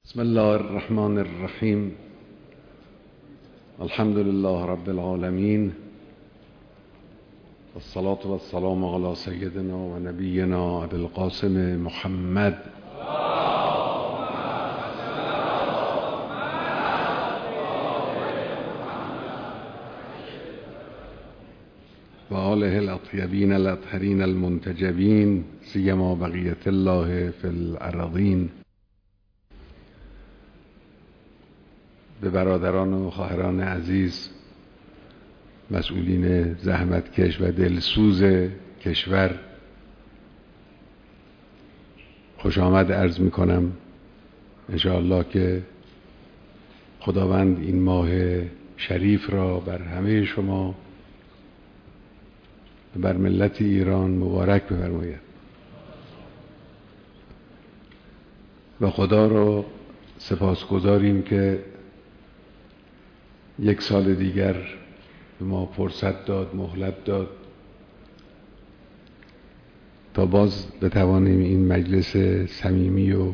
بسم الله الرحمن الرحیم. الحمد لله رب العالمین، والصلاة والسلام على سیدنا و نبینا ابی القاسم محمد و آله الاطیبین الاطهرین المنتجبین، سیما بقیة الله فی الارضین. به برادران و خواهران عزیز، مسئولین زحمتکش و دلسوز کشور، خوش آمد عرض می کنم. انشاءالله که خداوند این ماه شریف را بر همه شما، بر ملت ایران مبارک بفرماید و خدا را سپاسگزاریم که یک سال دیگر به ما فرصت داد، مهلت داد تا باز بتوانیم این مجلس صمیمی و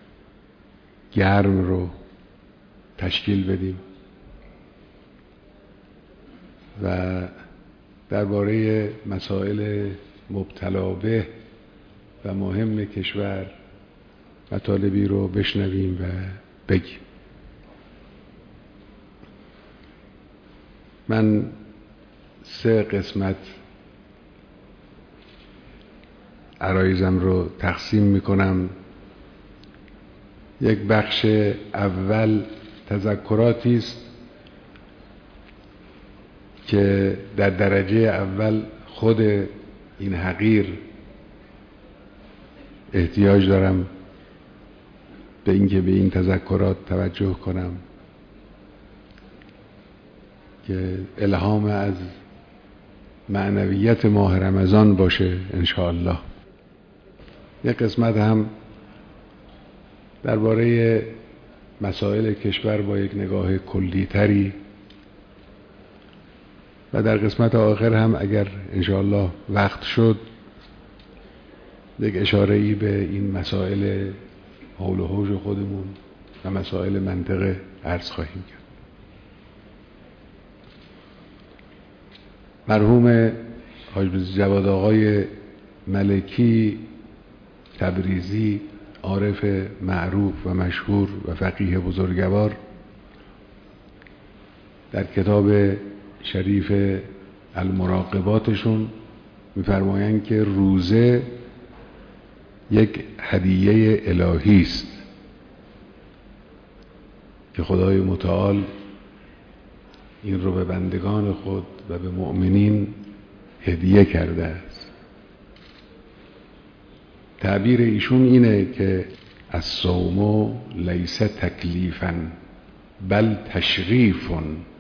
گرم رو تشکیل بدیم و درباره مسائل مبتلا به و مهم کشور مطالبی رو بشنویم و بگیم. من 3 قسمت عرایزم رو تقسیم میکنم. یک بخش اول تذکراتی است که در درجه اول خود این حقیر احتیاج دارم به اینکه به این تذکرات توجه کنم که الهام از معنویت ماه رمضان باشه انشاءالله. یک قسمت هم درباره مسائل کشور با یک نگاه کلی‌تری و در قسمت آخر هم اگر انشاءالله وقت شد یک اشاره‌ای به این مسائل حول و حوش خودمون و مسائل منطقه عرض خواهیم کرد. مرحوم حاج جواد آقای ملکی تبریزی، عارف معروف و مشهور و فقیه بزرگوار، در کتاب شریف المراقباتشون می‌فرمایند که روزه یک هدیه الهی است که خدای متعال این رو به بندگان خود و به مؤمنین هدیه کرده است. تعبیر ایشون اینه که الصوم لیس تکلیفا بل تشریف.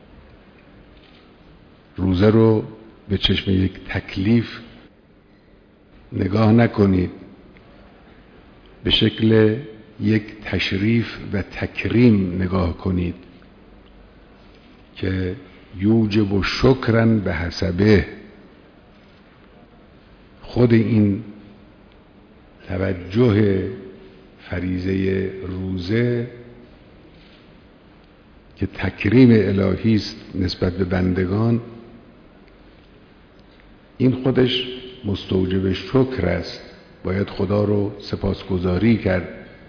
روزه رو به چشم یک تکلیف نگاه نکنید، به شکل یک تشریف و تکریم نگاه کنید که یوجب شکرا به حسبه. خود این توجه فریضه روزه که تکریم الهی است نسبت به بندگان، این خودش مستوجب شکر است. باید خدا رو سپاسگزاری کرد.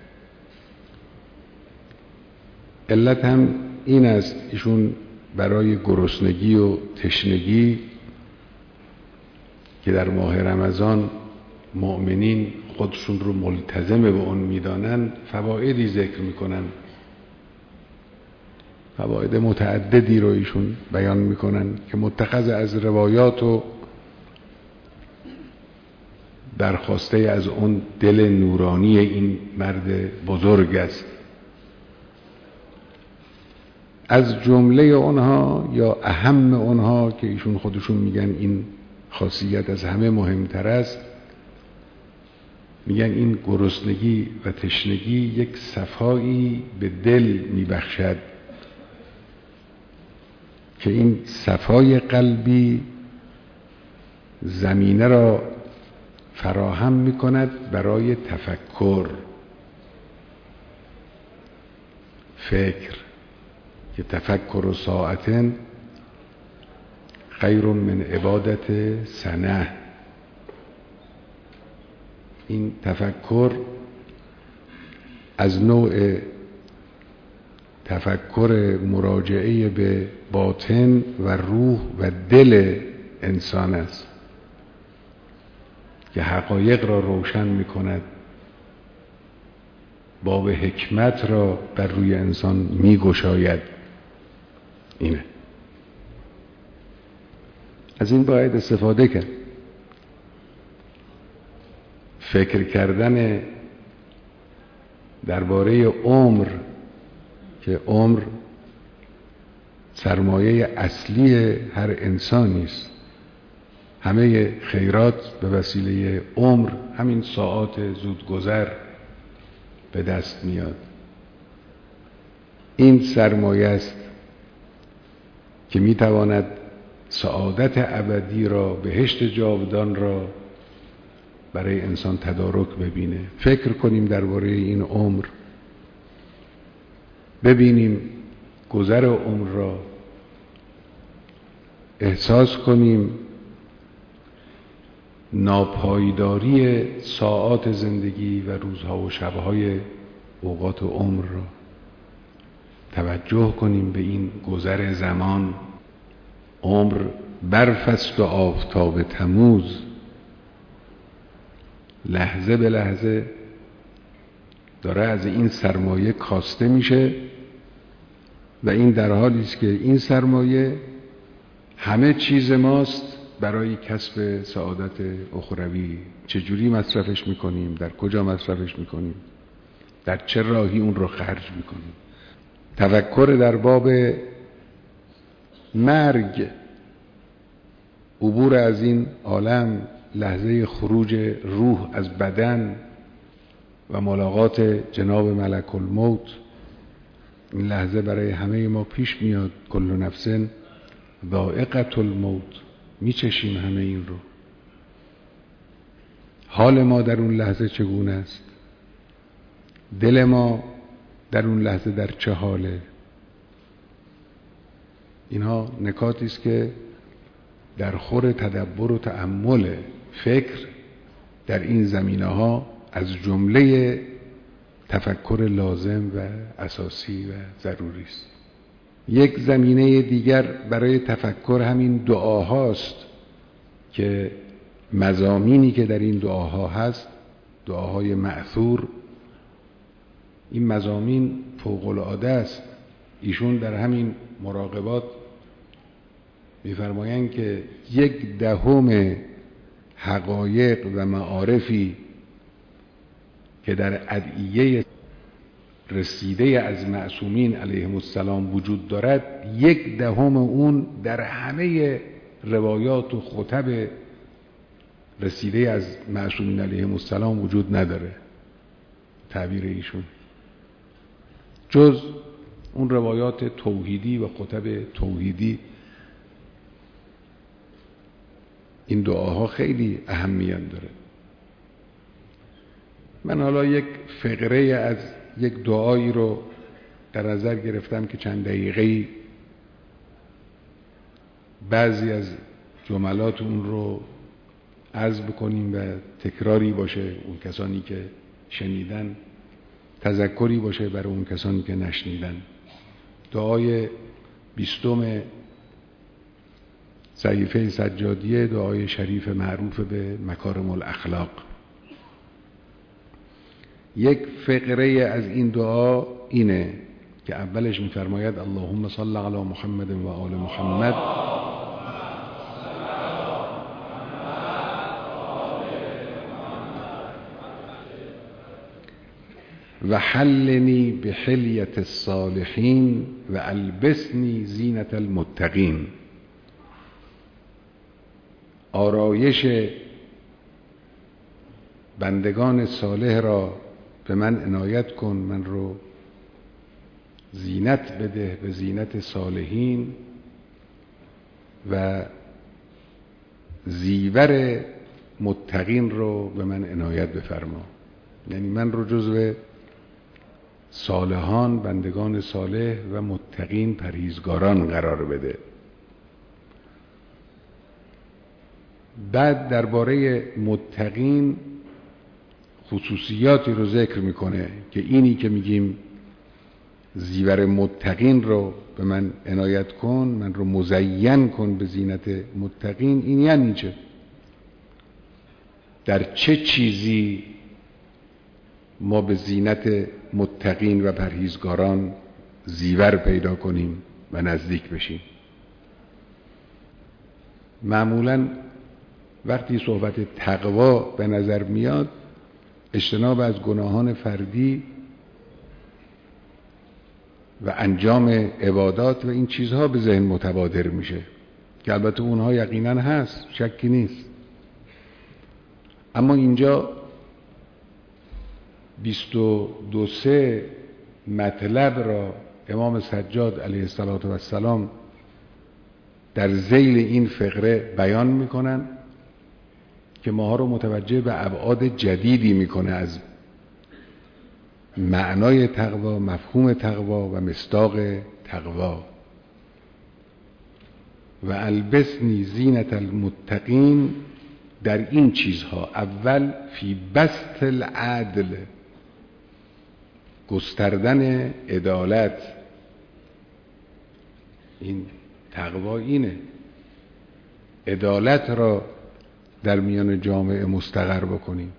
علت هم این است ایشون برای گرسنگی و تشنگی که در ماه رمضان مؤمنین خودشون رو ملتزم به اون میدانن فوایدی ذکر میکنن. فواید متعددی رو ایشون بیان میکنن که متخذ از روایات و درخواسته از اون دل نورانی این مرد بزرگ است. از جمله اونها یا اهم اونها که ایشون خودشون میگن این خاصیت از همه مهمتر است، میگن این گرسنگی و تشنگی یک صفایی به دل میبخشد که این صفای قلبی زمینه را فراهم میکند برای تفکر. فکر که تفکر ساعتن خیر من عبادت سنه. این تفکر از نوع تفکر مراجعه به باطن و روح و دل انسان است که حقایق را روشن می کند، باب حکمت را بر روی انسان می گشاید. اینه، از این باید استفاده کرد. فکر کردن درباره عمر که عمر سرمایه اصلی هر انسانی است، همه خیرات به وسیله عمر، همین ساعات زودگذر به دست میاد. این سرمایه است که میتواند سعادت ابدی را، بهشت جاودان را برای انسان تدارک ببینه. فکر کنیم درباره این عمر، ببینیم گذر عمر را، احساس کنیم ناپایداری ساعات زندگی و روزها و شبهای اوقات عمر را. توجه کنیم به این گذر زمان. عمر برف است و آفتاب تموز، لحظه به لحظه داره از این سرمایه کاسته میشه و این در حالی است که این سرمایه همه چیز ماست برای کسب سعادت اخروی. چجوری مصرفش میکنیم، در کجا مصرفش میکنیم، در چه راهی اون رو خرج میکنیم. تفکر در باب مرگ، عبور از این عالم، لحظه خروج روح از بدن و ملاقات جناب ملک الموت، این لحظه برای همه ما پیش میاد. کل نفس ذائقة الموت، میچشیم همه این رو. حال ما در اون لحظه چگونه است؟ دل ما در اون لحظه در چه حاله؟ اینها نکاتی است که در خور تدبر و تأمل فکر در این زمینه ها از جمله تفکر لازم و اساسی و ضروری است. یک زمینه دیگر برای تفکر همین دعاهاست که مضامینی که در این دعاها هست، دعاهای مأثور، این مضامین فوق العاده است. ایشون در همین مراقبات می‌فرمایند که 1/10 حقایق و معارفی که در ادعیه رسیده از معصومین علیهم السلام وجود دارد، 1/10 اون در همه روایات و خطب رسیده از معصومین علیهم السلام وجود نداره. تعبیر ایشون جز اون روایات توحیدی و خطب توحیدی، این دعاها خیلی اهمیت داره. من حالا یک فقره از یک دعایی رو در نظر گرفتم که چند دقیقه‌ای بعضی از جملات اون رو عرض بکنیم و تکراری باشه اون کسانی که شنیدن، تذکری باشه برای اون کسانی که نشنیدن. دعای 20 صحیفه سجادیه، دعای شریف معروف به مکارم الاخلاق. یک فقره از این دعا اینه که اولش می‌فرماید اللهم صل علی محمد و آل محمد و حلنی بحلیت الصالحین و البسنی زینت المتقین. آرایش بندگان صالح را به من عنایت کن، من رو زینت بده به زینت صالحین و زیور متقین رو به من عنایت بفرما. یعنی من رو جزو صالحان، بندگان صالح و متقین، پرهیزگاران قرار بده. بعد درباره متقین خصوصیاتی رو ذکر میکنه که اینی که میگیم زیور متقین رو به من عنایت کن، من رو مزین کن به زینت متقین، این یعنی چه؟ در چه چیزی ما به زینت متقین و پرهیزگاران زیور پیدا کنیم و نزدیک بشیم؟ معمولاً وقتی صحبت تقوا به نظر میاد، اجتناب از گناهان فردی و انجام عبادات و این چیزها به ذهن متبادر میشه که البته اونها یقینا هست، شکی نیست. اما اینجا 22 مطلب را امام سجاد علیه السلام در ذیل این فقره بیان میکنن که ماها رو متوجه به ابعاد جدیدی میکنه از معنای تقوا، مفهوم تقوا و مصداق تقوا. و البسنی زینت المتقین، در این چیزها: اول فی بسط العدل، گستردن عدالت. این تقوا اینه، عدالت را در میان جامعه مستقر بکنیم.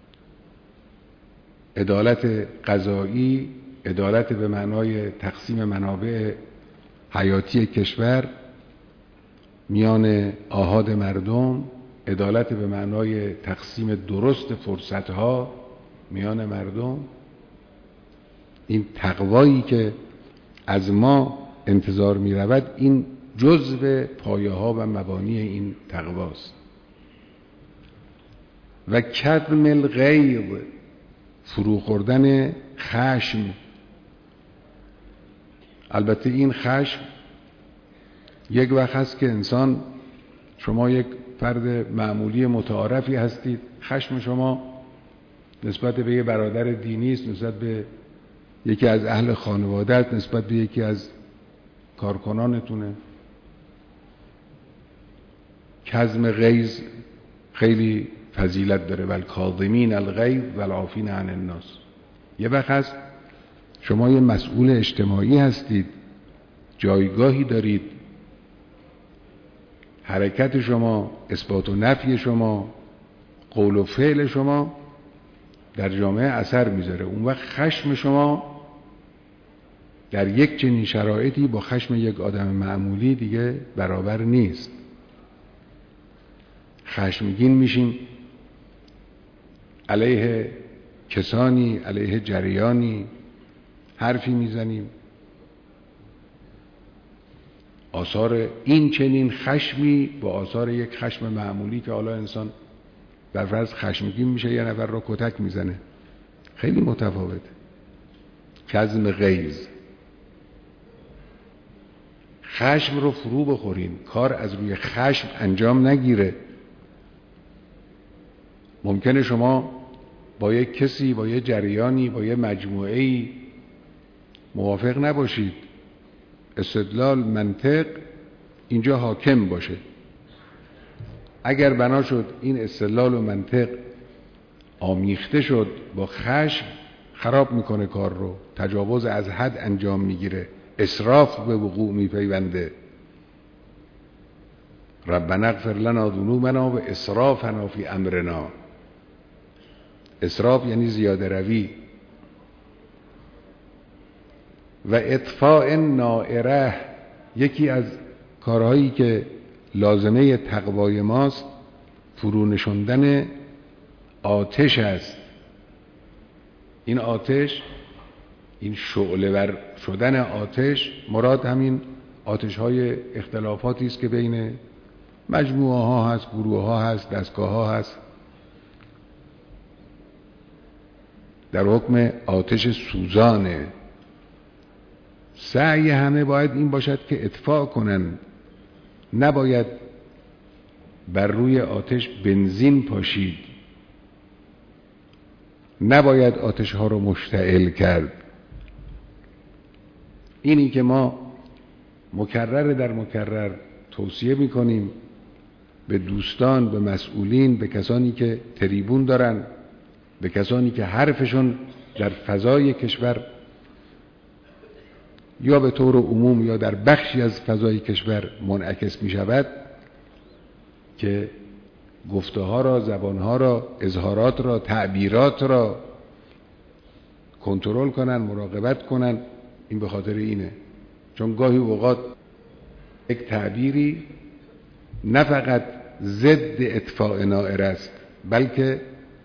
عدالت قضایی، عدالت به معنای تقسیم منابع حیاتی کشور میان آحاد مردم، عدالت به معنای تقسیم درست فرصتها میان مردم. این تقوایی که از ما انتظار می رود، این جزء پایه ها و مبانی این تقواست. و کظم الغیظ، فرو خوردن خشم. البته این خشم یک وقت هست که انسان، شما یک فرد معمولی متعارفی هستید، خشم شما نسبت به یک برادر دینی است، نسبت به یکی از اهل خانواده‌ات، نسبت به یکی از کارکنانتونه. کظم غیظ خیلی فضیلت داره. والکاظمین الغیظ والعافین عن الناس. یه وقت هست شما یه مسئول اجتماعی هستید، جایگاهی دارید، حرکت شما، اثبات و نفی شما، قول و فعل شما در جامعه اثر میذاره. اون وقت خشم شما در یک چنین شرایطی با خشم یک آدم معمولی دیگه برابر نیست. خشمگین میشیم علیه کسانی، علیه جریانی حرفی میزنیم. آثار این چنین خشمی با آثار یک خشم معمولی که حالا انسان بر فرض خشمگین میشه یه نفر رو کتک میزنه، خیلی متفاوته. کظم غیظ، خشم رو فرو بخورین، کار از روی خشم انجام نگیره. ممکنه شما با یک کسی، با یک جریانی، با یک مجموعه‌ای موافق نباشید، استدلال، منطق اینجا حاکم باشه. اگر بنا شد این استدلال و منطق آمیخته شد با خشم، خراب میکنه کار رو، تجاوز از حد انجام میگیره، اسراف به وقوع میپیونده. ربنا اغفر لنا ذنوبنا و اسرافنا فی امرنا. اسراف یعنی زیاده روی. و اطفاء نائره، یکی از کارهایی که لازمه تقوای ماست فرو نشوندن آتش است. این آتش، این شعله ور شدن آتش، مراد همین آتش های اختلافاتی است که بین مجموعه ها هست، گروه ها هست، دستگاه ها هست، در حکم آتش سوزانه. سعی همه باید این باشد که اطفاء کنن، نباید بر روی آتش بنزین پاشید، نباید آتش ها رو مشتعل کرد. اینی که ما مکرر در مکرر توصیه میکنیم به دوستان، به مسئولین، به کسانی که تریبون دارن، به کسانی که حرفشون در فضای کشور یا به طور عموم یا در بخشی از فضای کشور منعکس می شود، که گفته ها را، زبان ها را، اظهارات را، تعبیرات را کنترل کنن، مراقبت کنن. این به خاطر اینه، چون گاهی اوقات یک تعبیری نه فقط ضد اطفاء نائر است، بلکه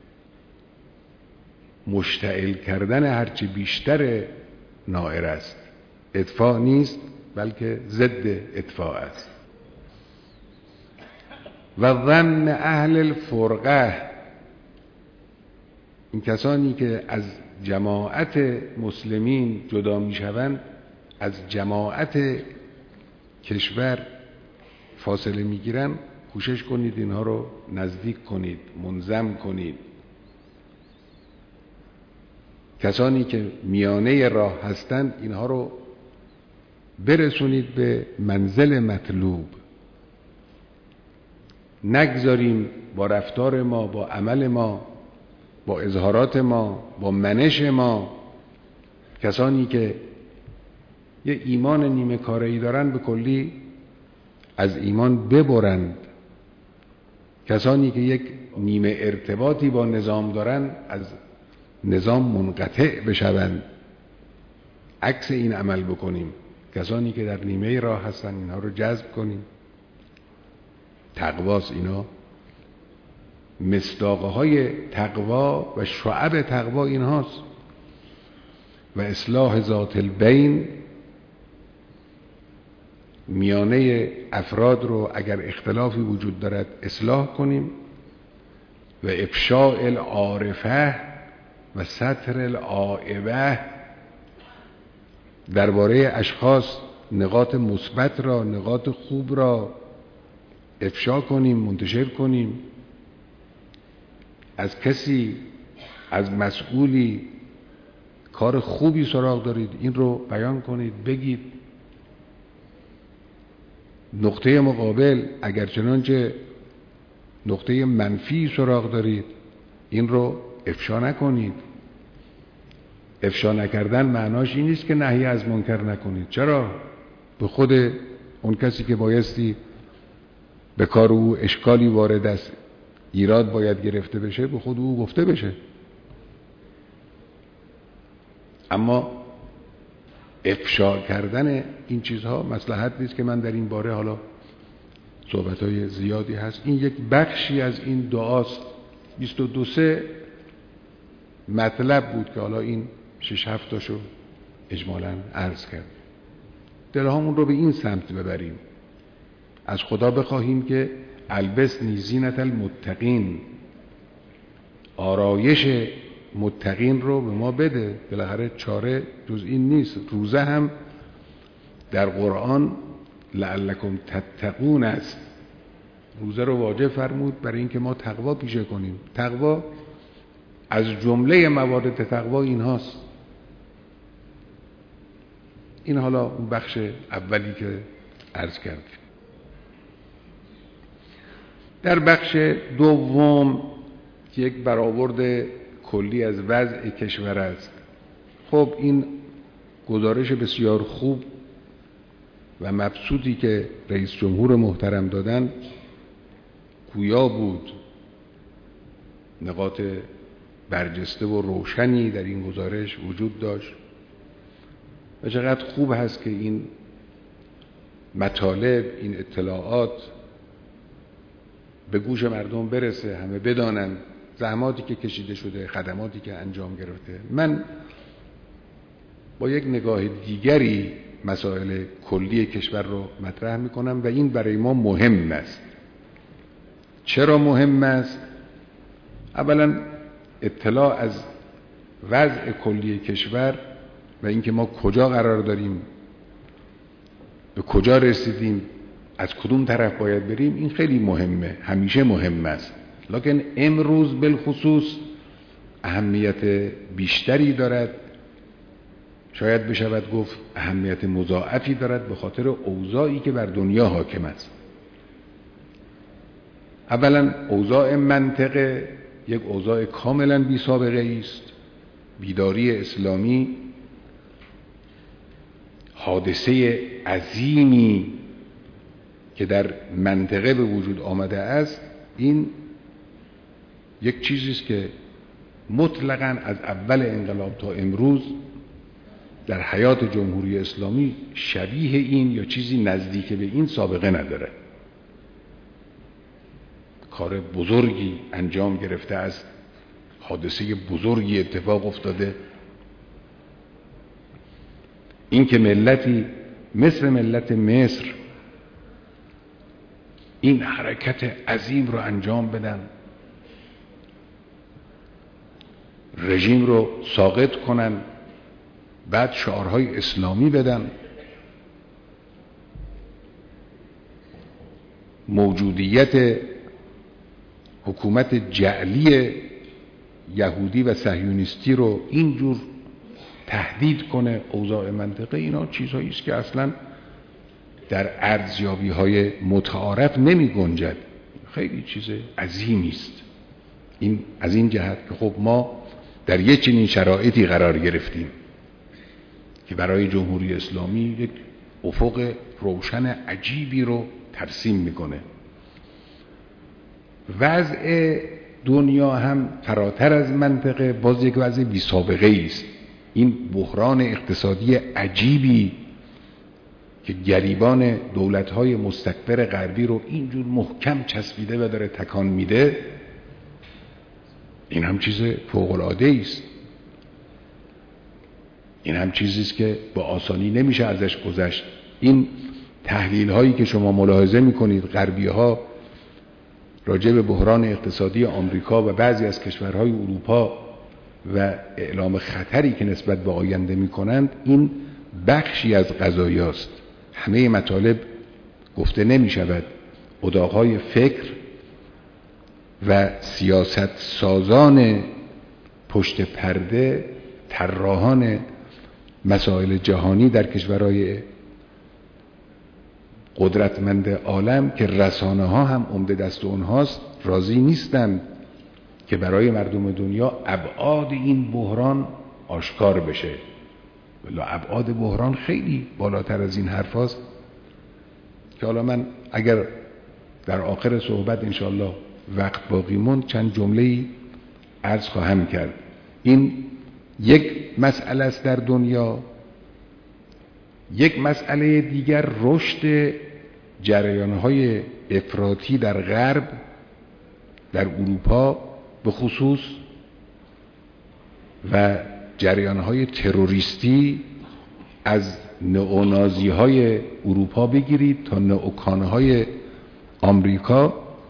مشتعل کردن هرچی بیشتر نائر است. اطفاء نیست بلکه ضد اطفاء است. و ظن اهل الفرقه، این کسانی که از جماعت مسلمین جدا میشوند، از جماعت کشور فاصله میگیرن، کوشش کنید اینها رو نزدیک کنید، منظم کنید. کسانی که میانه راه هستند اینها رو برسونید به منزل مطلوب. نگذاریم با رفتار ما، با عمل ما، با اظهارات ما، با منش ما، کسانی که یه ایمان نیمه کاره‌ای دارن به کلی از ایمان ببرند. کسانی که یک نیمه ارتباطی با نظام دارن از نظام منقطع بشوند. عکس این عمل بکنیم. کسانی که در نیمه راه هستن اینها رو جذب کنیم. تقواست اینا، مصداقه های تقوا و شعب تقوا اینهاست. و اصلاح ذات البین، میانه افراد رو اگر اختلافی وجود دارد اصلاح کنیم. و افشاء العارفه و ستر العایبه، درباره اشخاص نقاط مثبت را، نقاط خوب را افشا کنیم، منتشر کنیم. از کسی، از مسئولی کار خوبی سراغ دارید، این رو بیان کنید، بگید. نقطه مقابل اگر چنانچه نقطه منفی سراغ دارید، این رو افشا نکنید. افشا نکردن معناش این نیست که نهی از منکر نکنید. چرا؟ به خود اون کسی که بایستی به کار او اشکالی وارد است، ایراد باید گرفته بشه، به خود او گفته بشه. اما افشا کردن این چیزها مصلحت نیست که من در این باره، حالا صحبت‌های زیادی هست، این یک بخشی از این دعاست. 22 مطلب بود که حالا این 6-7 تاشو اجمالاً عرض کرد. دلهامون رو به این سمت ببریم. از خدا بخواهیم که البسنی زینت المتقین، آرایش متقین رو به ما بده. بالاخره چاره جز این نیست. روزه هم در قرآن لعلکم تتقون است. روزه رو واجب فرمود برای اینکه ما تقوا پیشه کنیم. تقوا از جمله موارد تقوا این هاست. این حالا اون بخش اولی که عرض کردیم. در بخش دوم که یک برآورد کلی از وضع کشور است. خب این گزارش بسیار خوب و مبسوطی که رئیس جمهور محترم دادن گویا بود. نقاط برجسته و روشنی در این گزارش وجود داشت و چقدر خوب هست که این مطالب، این اطلاعات به گوش مردم برسه، همه بدانن زحماتی که کشیده شده، خدماتی که انجام گرفته. من با یک نگاه دیگری مسائل کلی کشور رو مطرح میکنم و این برای ما مهم است. چرا مهم است؟ اولا اطلاع از وضع کلی کشور و اینکه ما کجا قرار داریم، به کجا رسیدیم، از کدوم طرف باید بریم، این خیلی مهمه، همیشه مهم است. لکن امروز بالخصوص اهمیت بیشتری دارد، شاید بشود گفت اهمیت مضاعفی دارد به خاطر اوضاعی که بر دنیا حاکم است. اولا اوضاع منطقه یک اوضاع کاملا بی سابقه است. بیداری اسلامی حادثه عظیمی که در منطقه به وجود آمده است، این یک چیزی است که مطلقاً از اول انقلاب تا امروز در حیات جمهوری اسلامی شبیه این یا چیزی نزدیک به این سابقه نداره. کار بزرگی انجام گرفته است، حادثه بزرگی اتفاق افتاده. این که ملتی مثل ملت مصر این حرکت عظیم رو انجام بدن، رژیم رو ساقط کنن، بعد شعارهای اسلامی بدن، موجودیت حکومت جعلی یهودی و صهیونیستی رو اینجور تهدید کنه اوضاع منطقه، اینا چیزهایی است که اصلا در ارزیابی‌های متعارف نمی گنجد. خیلی چیز عظیمی است. این از این جهت که خب ما در یک چنین شرایطی قرار گرفتیم که برای جمهوری اسلامی یک افق روشن عجیبی رو ترسیم میکنه. وضع دنیا هم فراتر از منطقه باز یک وضع بی سابقه است. این بحران اقتصادی عجیبی که گریبان دولت‌های مستکبر غربی رو اینجور محکم چسبیده و داره تکان میده، این هم چیز فوق‌العاده است. این هم چیزی است که با آسانی نمیشه ازش گذشت. این تحلیل هایی که شما ملاحظه میکنید غربی ها راجع به بحران اقتصادی آمریکا و بعضی از کشورهای اروپا و اعلام خطری که نسبت به آینده میکنند، این بخشی از قضایا است. همه مطالب گفته نمیشود. اتاقهای فکر و سیاست سازان پشت پرده، طراحان مسائل جهانی در کشورهای قدرتمند عالم که رسانه ها هم عمده دست اونهاست، راضی نیستند که برای مردم دنیا ابعاد این بحران آشکار بشه. ولی ابعاد بحران خیلی بالاتر از این حرف هاست که حالا من اگر در آخر صحبت انشاءالله وقت باقی موند چند جمله‌ای عرض خواهم کرد. این یک مسئله است در دنیا. یک مسئله دیگر رشد جریان‌های افراطی در غرب، در اروپا به خصوص، و جریان‌های تروریستی از نئونازی‌های اروپا بگیرید تا نئوکان‌های آمریکا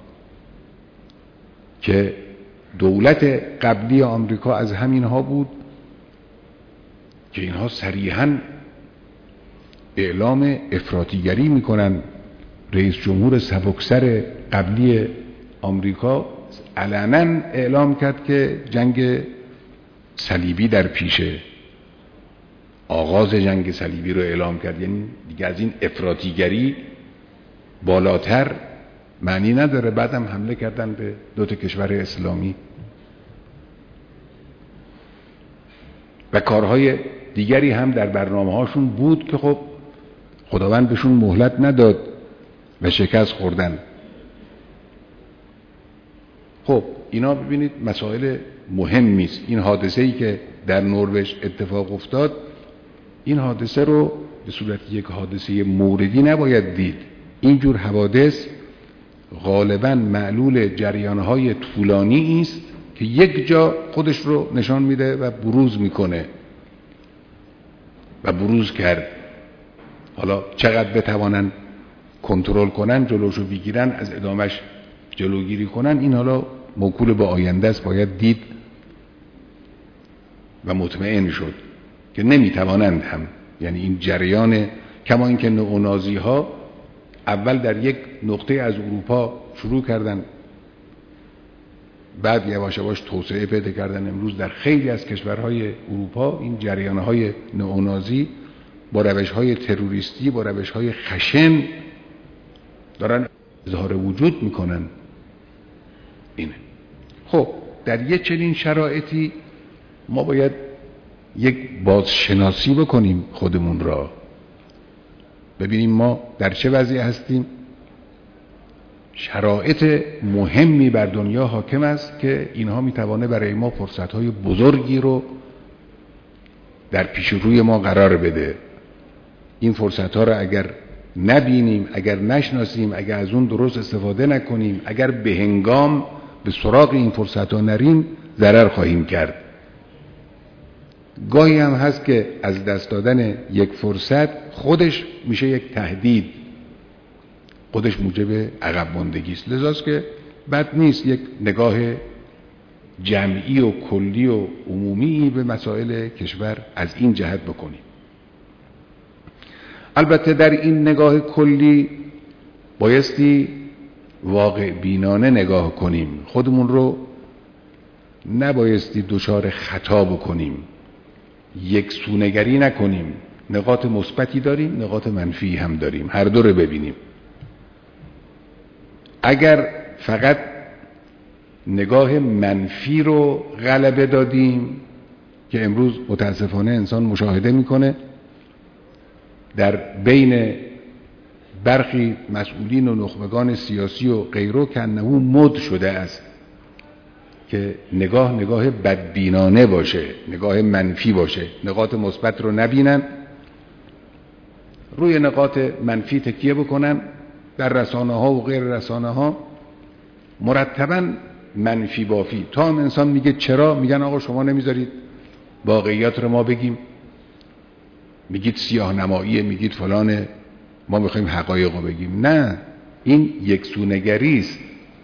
که دولت قبلی آمریکا از همینها بود که اینها صریحاً اعلام افراطیگری میکنن. رئیس جمهور سبکسر قبلی آمریکا علنا اعلام کرد که جنگ صلیبی در پیشه، آغاز جنگ صلیبی رو اعلام کرد. یعنی دیگه از این افراطیگری بالاتر معنی نداره. بعدم حمله کردن به دو تا کشور اسلامی و کارهای دیگری هم در برنامه هاشون بود که خب خداوند بهشون مهلت نداد و شکست خوردن. خب اینا ببینید مسائل مهمی است. این حادثه‌ای که در نروژ اتفاق افتاد، این حادثه رو به صورت یک حادثه موردی نباید دید. اینجور حوادث غالباً معلول جریان‌های طولانی است که یک جا خودش رو نشان میده و بروز میکنه و بروز کرد. حالا چقدر بتوانن کنترل کنن، جلوشو بگیرن، از ادامش جلوگیری کنن، این حالا موکول به آینده است. باید دید و مطمئن شد که نمیتوانند هم. یعنی این جریان، کما اینکه نئونازی ها اول در یک نقطه از اروپا شروع کردن بعد یواش یواش توسعه پیدا کردن. امروز در خیلی از کشورهای اروپا این جریانهای نئونازی با روشهای تروریستی، با روشهای خشن دارن اظهار وجود میکنن. اینه. خب در یک چنین شرایطی ما باید یک بازشناسی بکنیم خودمون را، ببینیم ما در چه وضعی هستیم. شرایط مهمی بر دنیا حاکم است که اینها میتوانه برای ما فرصتهای بزرگی رو در پیش روی ما قرار بده. این فرصتها رو اگر نبینیم، اگر نشناسیم، اگر از اون درست استفاده نکنیم، اگر به هنگام به سراغ این فرصتها نریم، ضرر خواهیم کرد. گاهی هم هست که از دست دادن یک فرصت خودش میشه یک تهدید، خودش موجب عقب ماندگی است. لذاست که بد نیست یک نگاه جمعی و کلی و عمومی به مسائل کشور از این جهت بکنیم. البته در این نگاه کلی بایستی واقع بینانه نگاه کنیم، خودمون رو نبایستی دچار خطا بکنیم، یک سونگری نکنیم. نقاط مثبتی داریم، نقاط منفی هم داریم، هر دو رو ببینیم. اگر فقط نگاه منفی رو غلبه دادیم که امروز متاسفانه انسان مشاهده میکنه در بین برخی مسئولین و نخبگان سیاسی و غیره که انه مد شده است که نگاه بدبینانه باشه، نگاه منفی باشه، نقاط مثبت رو نبینن، روی نقاط منفی تکیه بکنن، در رسانه ها و غیر رسانه ها مرتباً منفی بافی. تا هم انسان میگه چرا؟ میگن آقا شما نمیذارید واقعیات رو ما بگیم، میگید سیاه نماییه، میگید فلانه، ما میخوایم حقایق رو بگیم. نه، این یک سونگری است.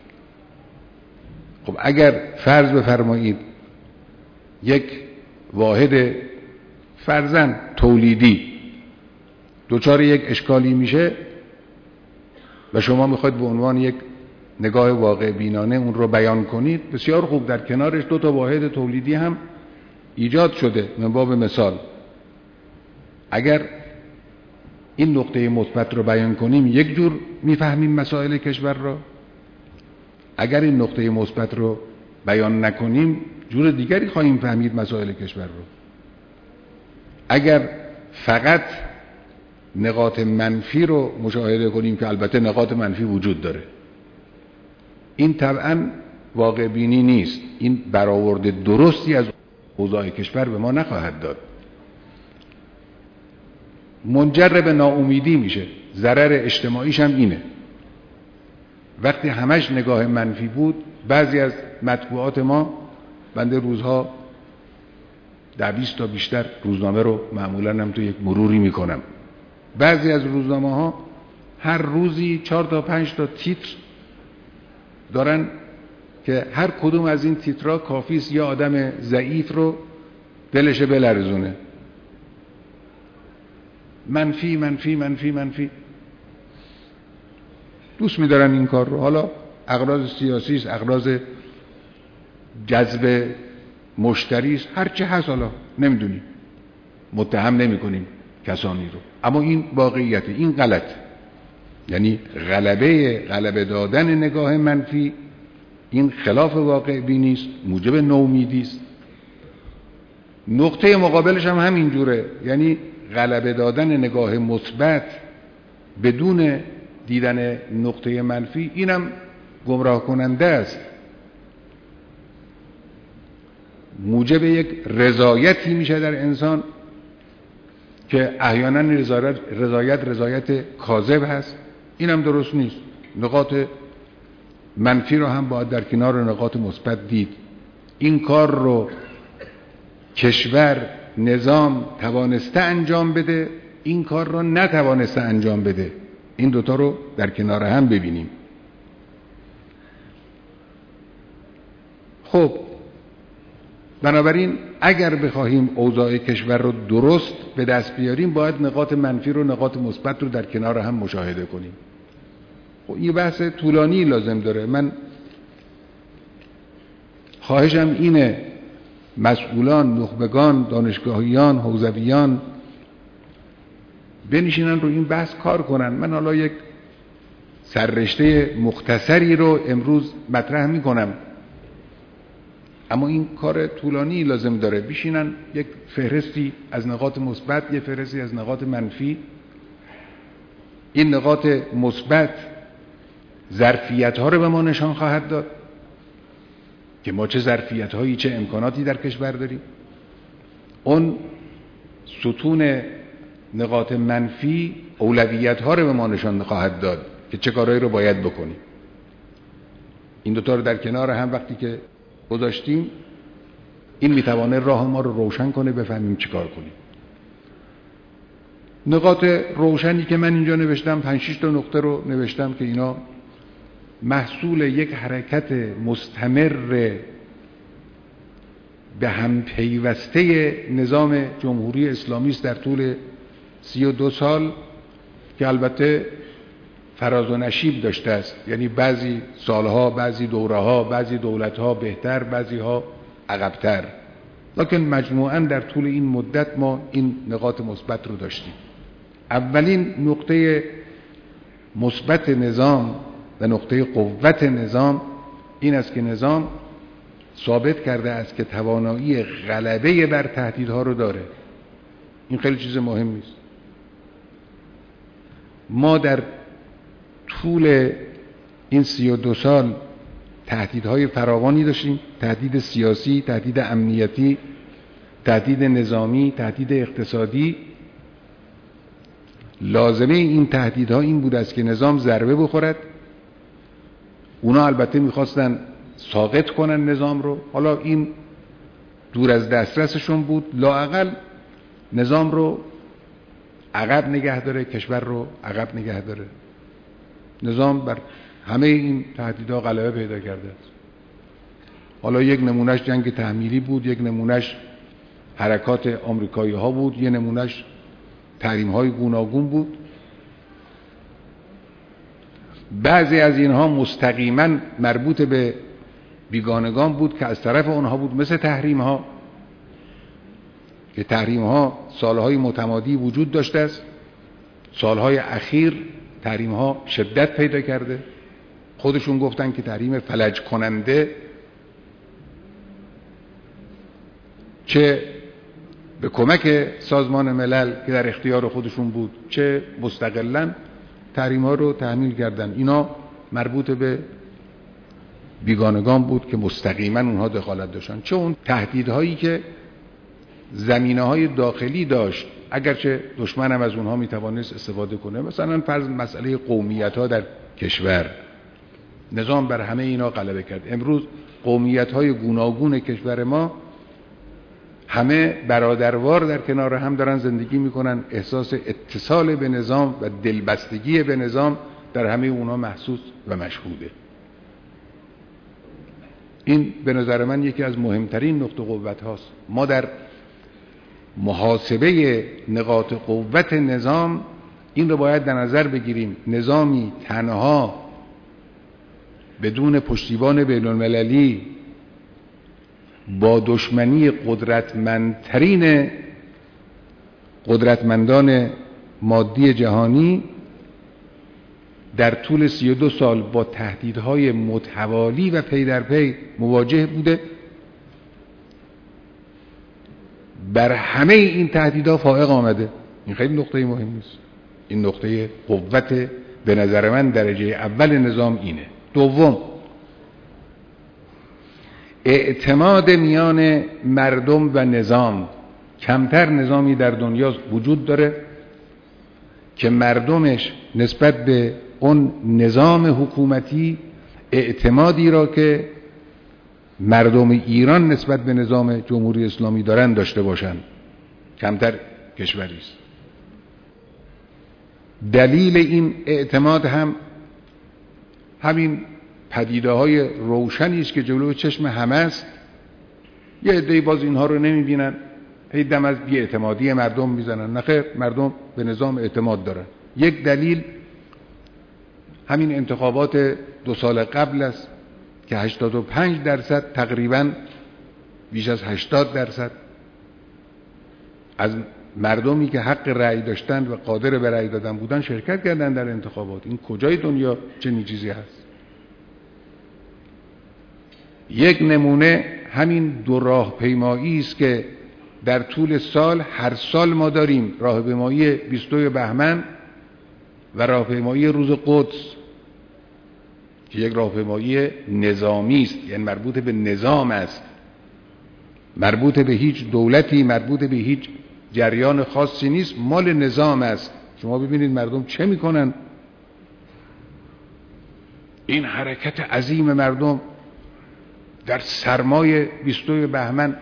خب اگر فرض بفرمایید یک واحد فرضاً تولیدی دوچار یک اشکالی میشه و شما میخواید به عنوان یک نگاه واقع بینانه اون رو بیان کنید، بسیار خوب، در کنارش دو تا واحد تولیدی هم ایجاد شده. من باب مثال اگر این نقطه مثبت رو بیان کنیم یک جور میفهمیم مسائل کشور را، اگر این نقطه مثبت رو بیان نکنیم جور دیگری خواهیم فهمید مسائل کشور رو. اگر فقط نقاط منفی رو مشاهده کنیم که البته نقاط منفی وجود داره، این طبعا واقع بینی نیست، این برآورد درستی از اوضاع کشور به ما نخواهد داد، منجر به ناامیدی میشه. ضرر اجتماعیش هم اینه. وقتی همش نگاه منفی بود، بعضی از مطبوعات ما، بنده روزها 20 تا بیشتر روزنامه رو معمولا هم تو یک مروری میکنم، بعضی از روزنامه ها هر روزی 4 تا 5 تا تیتر دارن که هر کدوم از این تیترها کافیست یا آدم ضعیف رو دلش بلرزونه. منفی منفی منفی منفی. دوست می‌دارن این کار رو، حالا اغراض سیاسی است، اغراض جذب مشتری است، هر چه هست، حالا نمیدونیم، متهم نمی‌کنیم کسانی رو، اما این واقعیت، این غلط. یعنی غلبه دادن نگاه منفی این خلاف واقع بینی است، موجب نومیدی است. نقطه مقابلش هم همین جوره، یعنی غلبه دادن نگاه مثبت بدون دیدن نقطه منفی، اینم گمراه کننده است، موجب یک رضایتی میشه در انسان که احیانا رضایت کاذب هست. اینم درست نیست. نقاط منفی رو هم باید در کنار نقاط مثبت دید. این کار رو کشور، نظام توانسته انجام بده، این کار رو نتوانسته انجام بده. این دوتا رو در کنار هم ببینیم. خب بنابراین اگر بخواهیم اوضاع کشور رو درست به دست بیاریم، باید نقاط منفی رو، نقاط مثبت رو در کنار هم مشاهده کنیم. خب این بحث طولانی لازم داره. من خواهشم اینه مسئولان، نخبگان، دانشگاهیان، حوزویان بنشینن رو این بحث کار کنن. من حالا یک سررشته مختصری رو امروز مطرح میکنم، اما این کار طولانی لازم داره. بشینن یک فهرستی از نقاط مثبت، یک فهرستی از نقاط منفی. این نقاط مثبت ظرفیت ها رو به ما نشان خواهد داد که ما چه ظرفیت هایی، چه امکاناتی در کشور داریم. اون ستون نقاط منفی اولویت ها رو به ما نشان خواهد داد که چه کارهایی رو باید بکنیم. این دوتا رو در کنار هم وقتی که گذاشتیم، این میتوانه راه ما رو روشن کنه، بفهمیم چی کار کنیم. نقاط روشنی که من اینجا نوشتم 5-6 تا نقطه رو نوشتم که اینا محصول یک حرکت مستمر به هم پیوسته نظام جمهوری اسلامی است در طول 32 سال که البته فراز و نشیب داشته است. یعنی بعضی سالها، بعضی دوره‌ها، بعضی دولت‌ها بهتر، بعضی‌ها عقب‌تر، لکن مجموعاً در طول این مدت ما این نقاط مثبت رو داشتیم. اولین نقطه مثبت نظام و نقطه قوت نظام این است که نظام ثابت کرده است که توانایی غلبه بر تهدیدها رو داره. این خیلی چیز مهمی است. ما در طول این 32 سال تهدیدهای فراوانی داشتیم: تهدید سیاسی، تهدید امنیتی، تهدید نظامی، تهدید اقتصادی. لازمه این تهدیدها این بود است که نظام ضربه بخورد. اونا البته میخواستن ساقط کنن نظام رو، حالا این دور از دسترسشون بود. لااقل نظام رو عقب نگه داره، کشور رو عقب نگه داره. نظام بر همه این تهدیدها غلبه پیدا کرده است. حالا یک نمونهش جنگ تحمیلی بود، یک نمونهش حرکات آمریکایی ها بود، یک نمونهش تحریم های گوناگون بود. بعضی از اینها مستقیما مربوط به بیگانگان بود که از طرف اونها بود، مثل تحریم ها که تحریم ها سالهای متمادی وجود داشته است. سالهای اخیر تحریم ها شدت پیدا کرده. خودشون گفتن که تحریم فلج کننده، چه به کمک سازمان ملل که در اختیار خودشون بود، چه مستقلاً تحریم ها رو تحمیل کردن. اینا مربوط به بیگانگان بود که مستقیما اونها دخالت داشتن. چه اون تهدیدهایی که زمینه های داخلی داشت، اگرچه دشمن هم از اونها میتوانست استفاده کنه. مثلا فرض مسئله قومیت ها در کشور، نظام بر همه اینا غلبه کرد. امروز قومیت های گوناگون کشور ما همه برادروار در کنار هم دارن زندگی میکنن. احساس اتصال به نظام و دلبستگی به نظام در همه اونها محسوس و مشهوده. این به نظر من یکی از مهمترین نقطه قوت هاست. ما در محاسبه نقاط قوت نظام این رو باید در نظر بگیریم: نظامی تنها بدون پشتیبان بین المللی با دشمنی قدرتمندان مادی جهانی در طول 32 سال با تهدیدهای متوالی و پی در پی مواجه بوده. بر همه این تهدیدها فائق آمده. این خیلی نقطه مهمی است. این نقطه قوت به نظر من درجه اول نظام اینه. دوم، اعتماد میان مردم و نظام. کمتر نظامی در دنیا وجود داره که مردمش نسبت به اون نظام حکومتی اعتمادی را که مردم ایران نسبت به نظام جمهوری اسلامی دارن داشته باشن. کمتر کشوری است. دلیل این اعتماد هم همین پدیده‌های روشنی است که جلوی چشم همه است. یه عده‌ای باز اینها رو نمی‌بینن، هی دم از بی‌اعتمادی مردم میزنن. نخیر، مردم به نظام اعتماد دارن. یک دلیل همین انتخابات 2 سال قبل است که 85% تقریبا بیش از 80% از مردمی که حق رأی داشتند و قادر به رأی دادن بودن شرکت کردند در انتخابات. این کجای دنیا چنین چیزی هست؟ یک نمونه همین دو راهپیمایی است که در طول سال هر سال ما داریم، راهپیمایی 22 بهمن و راهپیمایی روز قدس که یک راهپیمایی نظامی است، یعنی مربوط به نظام است، مربوط به هیچ دولتی، مربوط به هیچ جریان خاصی نیست، مال نظام است. شما ببینید مردم چه میکنن. این حرکت عظیم مردم در سرمای 22 بهمن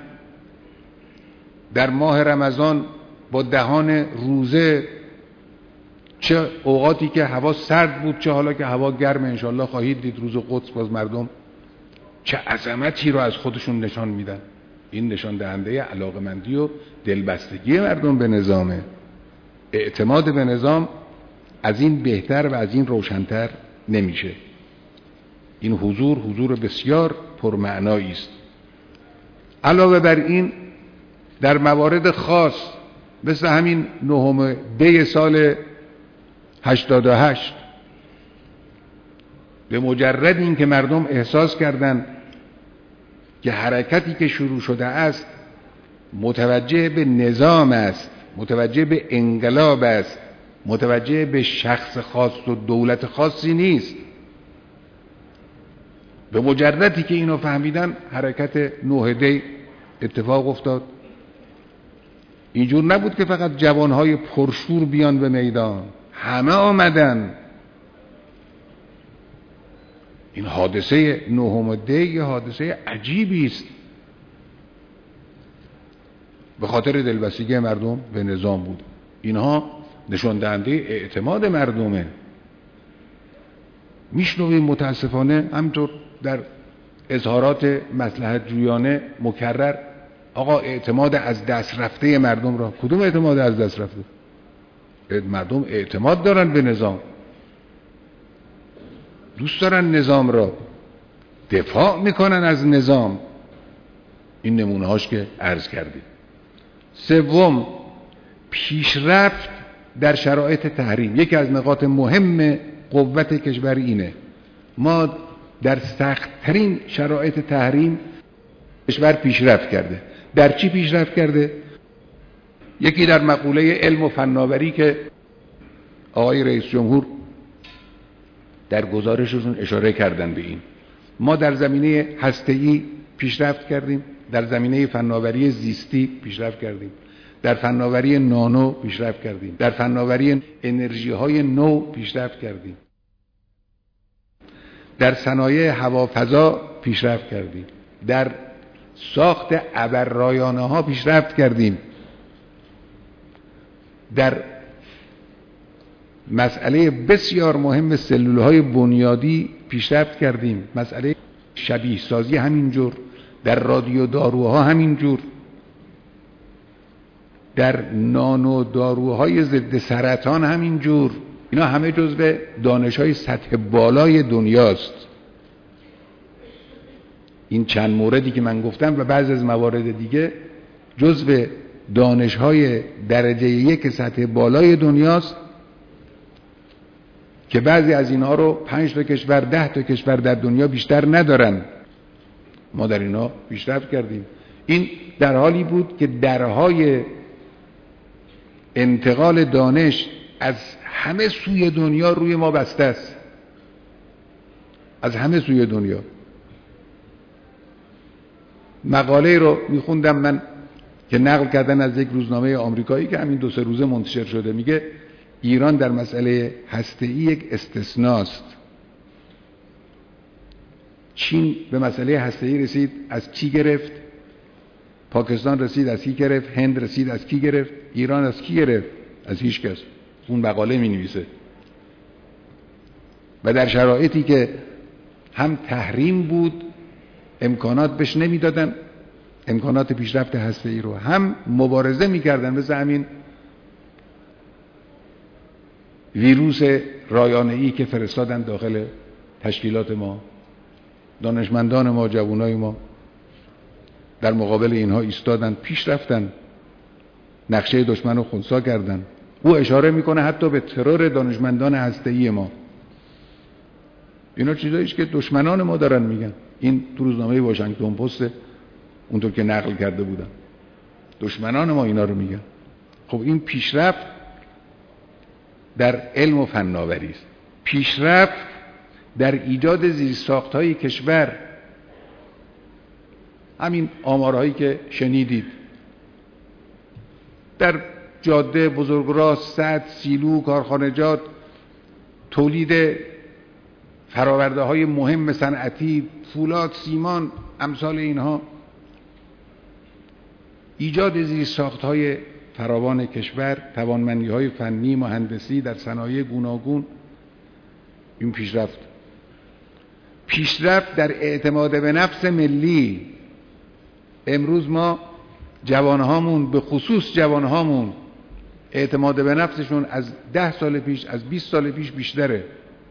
در ماه رمضان با دهان روزه، چه اوقاتی که هوا سرد بود چه حالا که هوا گرم، انشالله خواهید دید روز قدس باز مردم چه عظمتی رو از خودشون نشان میدن. این نشان دهنده علاقمندی و دلبستگی مردم به نظامه. اعتماد به نظام از این بهتر و از این روشنتر نمیشه. این حضور بسیار پرمعنایی است. علاوه بر این در موارد خاص مثل همین 9 دی سال 88 به مجرد این که مردم احساس کردند که حرکتی که شروع شده است متوجه به نظام است، متوجه به انقلاب است، متوجه به شخص خاص و دولت خاصی نیست، به مجردی که اینو فهمیدن حرکت 9 دی اتفاق افتاد. اینجور نبود که فقط جوانهای پرشور بیان به میدان، همه آمدن. این حادثه 9 دی یه حادثه عجیبی است به خاطر دلبستگی مردم به نظام بود. اینها نشان دهنده اعتماد مردمه. میشنویم متاسفانه همینطور در اظهارات مصلحت جویانه مکرر، آقا اعتماد از دست رفته مردم را. کدوم اعتماد از دست رفته؟ مردم اعتماد دارن به نظام، دوست دارن نظام را، دفاع میکنن از نظام. این نمونه هاش که عرض کردیم. سوم، پیشرفت در شرایط تحریم. یکی از نقاط مهم قوت کشور اینه، ما در سخت‌ترین شرایط تحریم کشور پیشرفت کرده. در چی پیشرفت کرده؟ یکی در مقوله علم و فناوری که آقای رئیس جمهور در گزارششون اشاره کردن به این. ما در زمینه هسته‌ای پیشرفت کردیم، در زمینه فناوری زیستی پیشرفت کردیم، در فناوری نانو پیشرفت کردیم، در فناوری انرژی های نو پیشرفت کردیم، در صنایع هوافضا پیشرفت کردیم، در ساخت ابررایانه ها پیشرفت کردیم، در مسئله بسیار مهم سلولهای بنیادی پیشرفت کردیم، مسئله شبیه سازی همینجور، در رادیو داروها همینجور، در نانو داروهای ضد سرطان همینجور. اینا همه جزو دانش‌های سطح بالای دنیاست. این چند موردی که من گفتم و بعضی از موارد دیگه جزو دانش‌های درجه 1 سطح بالای دنیاست که بعضی از اینها رو 5 تا کشور 10 تا کشور در دنیا بیشتر ندارن. ما در اینا پیشرفت کردیم. این در حالی بود که درهای انتقال دانش از همه سوی دنیا روی ما بسته است، از همه سوی دنیا. مقاله رو میخوندم من که نقل کردن از یک روزنامه آمریکایی که همین 2-3 روزه منتشر شده. میگه ایران در مسئله هسته‌ای یک استثناست. چین به مسئله هسته‌ای رسید، از کی گرفت؟ پاکستان رسید، از کی گرفت؟ هند رسید، از کی گرفت؟ ایران از کی گرفت؟ از هیچ کس. اون مقاله می نویسه. و در شرایطی که هم تحریم بود، امکانات بهش نمیدادن، امکانات پیشرفت هسته‌ای رو، هم مبارزه میکردن مثل همین ویروس رایانه‌ای که فرستادن داخل تشکیلات ما. دانشمندان ما، جوانای ما در مقابل اینها ایستادن، پیش رفتن، نقشه دشمن رو خنثی کردن. او اشاره میکنه حتی به ترور دانشمندان هسته‌ای ما. اینا چیزایی است که دشمنان ما دارن میگن. این تو روزنامه واشنگتن پست اونطور که نقل کرده بودم، دشمنان ما اینا رو میگن. خب این پیشرفت در علم و فناوری است، پیشرفت در ایجاد زیرساخت‌های کشور. همین آمارهایی که شنیدید در جاده، بزرگراه، سد، سیلو، کارخانجات، تولید فرآورده‌های مهم صنعتی، فولاد، سیمان، امثال اینها، ایجاد زیرساخت‌های فراوان کشور، توانمندی‌های فنی، مهندسی در صنایع گوناگون. این پیشرفت در اعتماد به نفس ملی. امروز ما جوانهامون، به خصوص جوانهامون، اعتماد به نفسشون از 10 سال پیش، از 20 سال پیش بیشتره.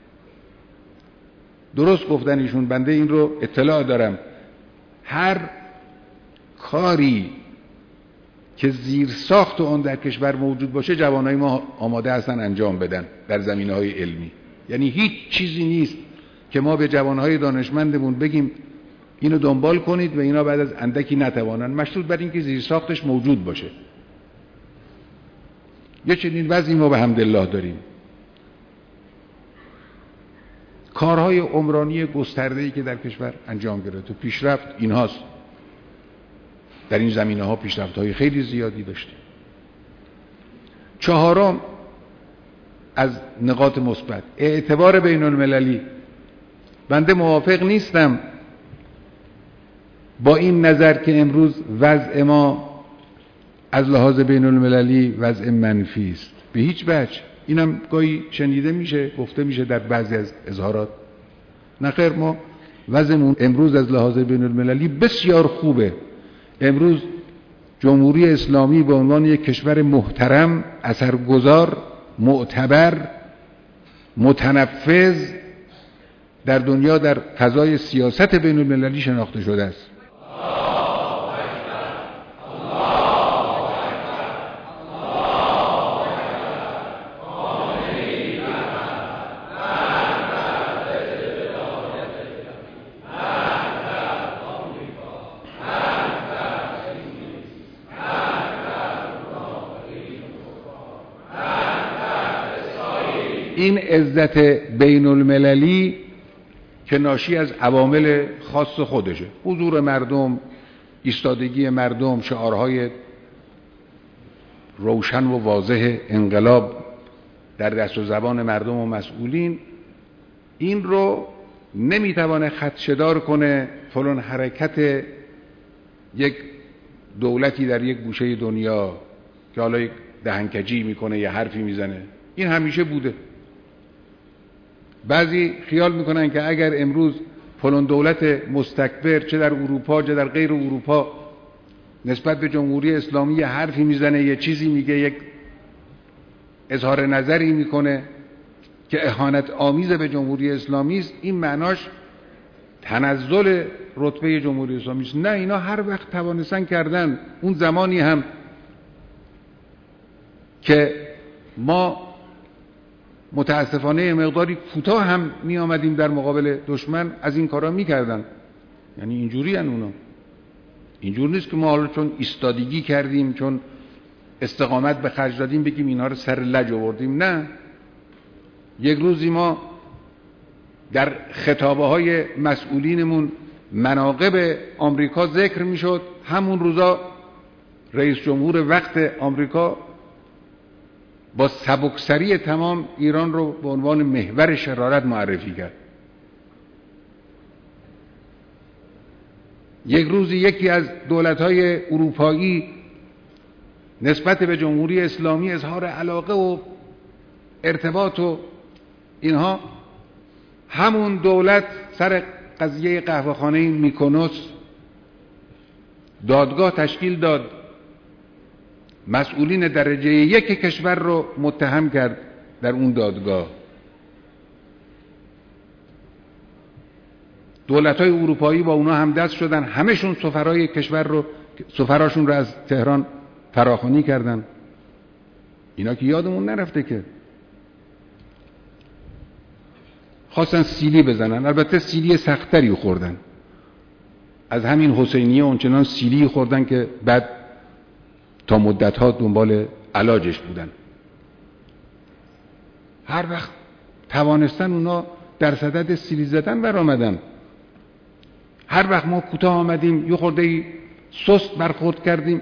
درست گفتن ایشون، بنده این رو اطلاع دارم. هر کاری که زیر ساخت اون در کشور موجود باشه، جوانای ما آماده هستن انجام بدن در زمینه‌های علمی. یعنی هیچ چیزی نیست که ما به جوانهای دانشمندمون بگیم اینو دنبال کنید و اینا بعد از اندکی نتوانن، مشروط بر اینکه زیر ساختش موجود باشه. یه چنین وضعی ما به حمدالله داریم. کارهای عمرانی گسترده‌ای که در کشور انجام گرفته، پیشرفت اینهاست. در این زمینه‌ها پیشرفت‌های خیلی زیادی داشتیم. چهارم از نقاط مثبت، اعتبار بین المللی. بنده موافق نیستم با این نظر که امروز وضع ما از لحاظ بین المللی وضع منفی است. به هیچ وجه. اینم گاهی شنیده میشه، گفته میشه در بعضی از اظهارات. نه خیر، ما وضعمون امروز از لحاظ بین المللی بسیار خوبه. امروز جمهوری اسلامی به عنوان یک کشور محترم، اثرگذار، معتبر، متنفذ در دنیا در فضای سیاست بین المللی شناخته شده است. این عزت بین المللی که ناشی از عوامل خاص خودشه، حضور مردم، ایستادگی مردم، شعارهای روشن و واضح انقلاب در دست و زبان مردم و مسئولین، این رو نمیتوانه خدشه‌دار کنه فلان حرکت یک دولتی در یک گوشه دنیا که حالا یک دهنکجی میکنه یا حرفی میزنه. این همیشه بوده. بعضی خیال میکنن که اگر امروز فلان دولت مستکبر، چه در اروپا چه در غیر اروپا، نسبت به جمهوری اسلامی یه حرفی میزنه، یه چیزی میگه، یک اظهار نظری میکنه که اهانت آمیز به جمهوری اسلامی است، این معناش تنزل رتبه جمهوری اسلامی است. نه، اینا هر وقت توانستن کردن. اون زمانی هم که ما متاسفانه مقداری کوتاه هم می آمدیم در مقابل دشمن، از این کارا می کردن. یعنی اینجوری هن اونا. اینجور نیست که ما حالا چون ایستادگی کردیم، چون استقامت به خرج دادیم بگیم اینا رو سر لج آوردیم. نه، یک روزی ما در خطابه های مسئولینمون مناقب آمریکا ذکر می شد، همون روزا رئیس جمهور وقت آمریکا با سبکسری تمام ایران رو به عنوان محور شرارت معرفی کرد. یک روزی یکی از دولت‌های اروپایی نسبت به جمهوری اسلامی اظهار علاقه و ارتباط و اینها، همون دولت سر قضیه قهوه‌خانه میکونوس دادگاه تشکیل داد، مسئولین درجه 1 کشور رو متهم کرد در اون دادگاه. دولت‌های اروپایی با اونا هم دست شدن، همه‌شون سفراشون رو از تهران فراخوانی کردن. اینا که یادمون نرفته که خواستن سیلی بزنن، البته سیلی سختری خوردن. از همین حسینیه اونچنان سیلی خوردن که بعد تا مدت‌ها دنبال علاجش بودن. هر وقت توانستن اونا در صدد سیلی زدن برآمدن. هر وقت ما کوتاه آمدیم یه خورده سست برخورد کردیم،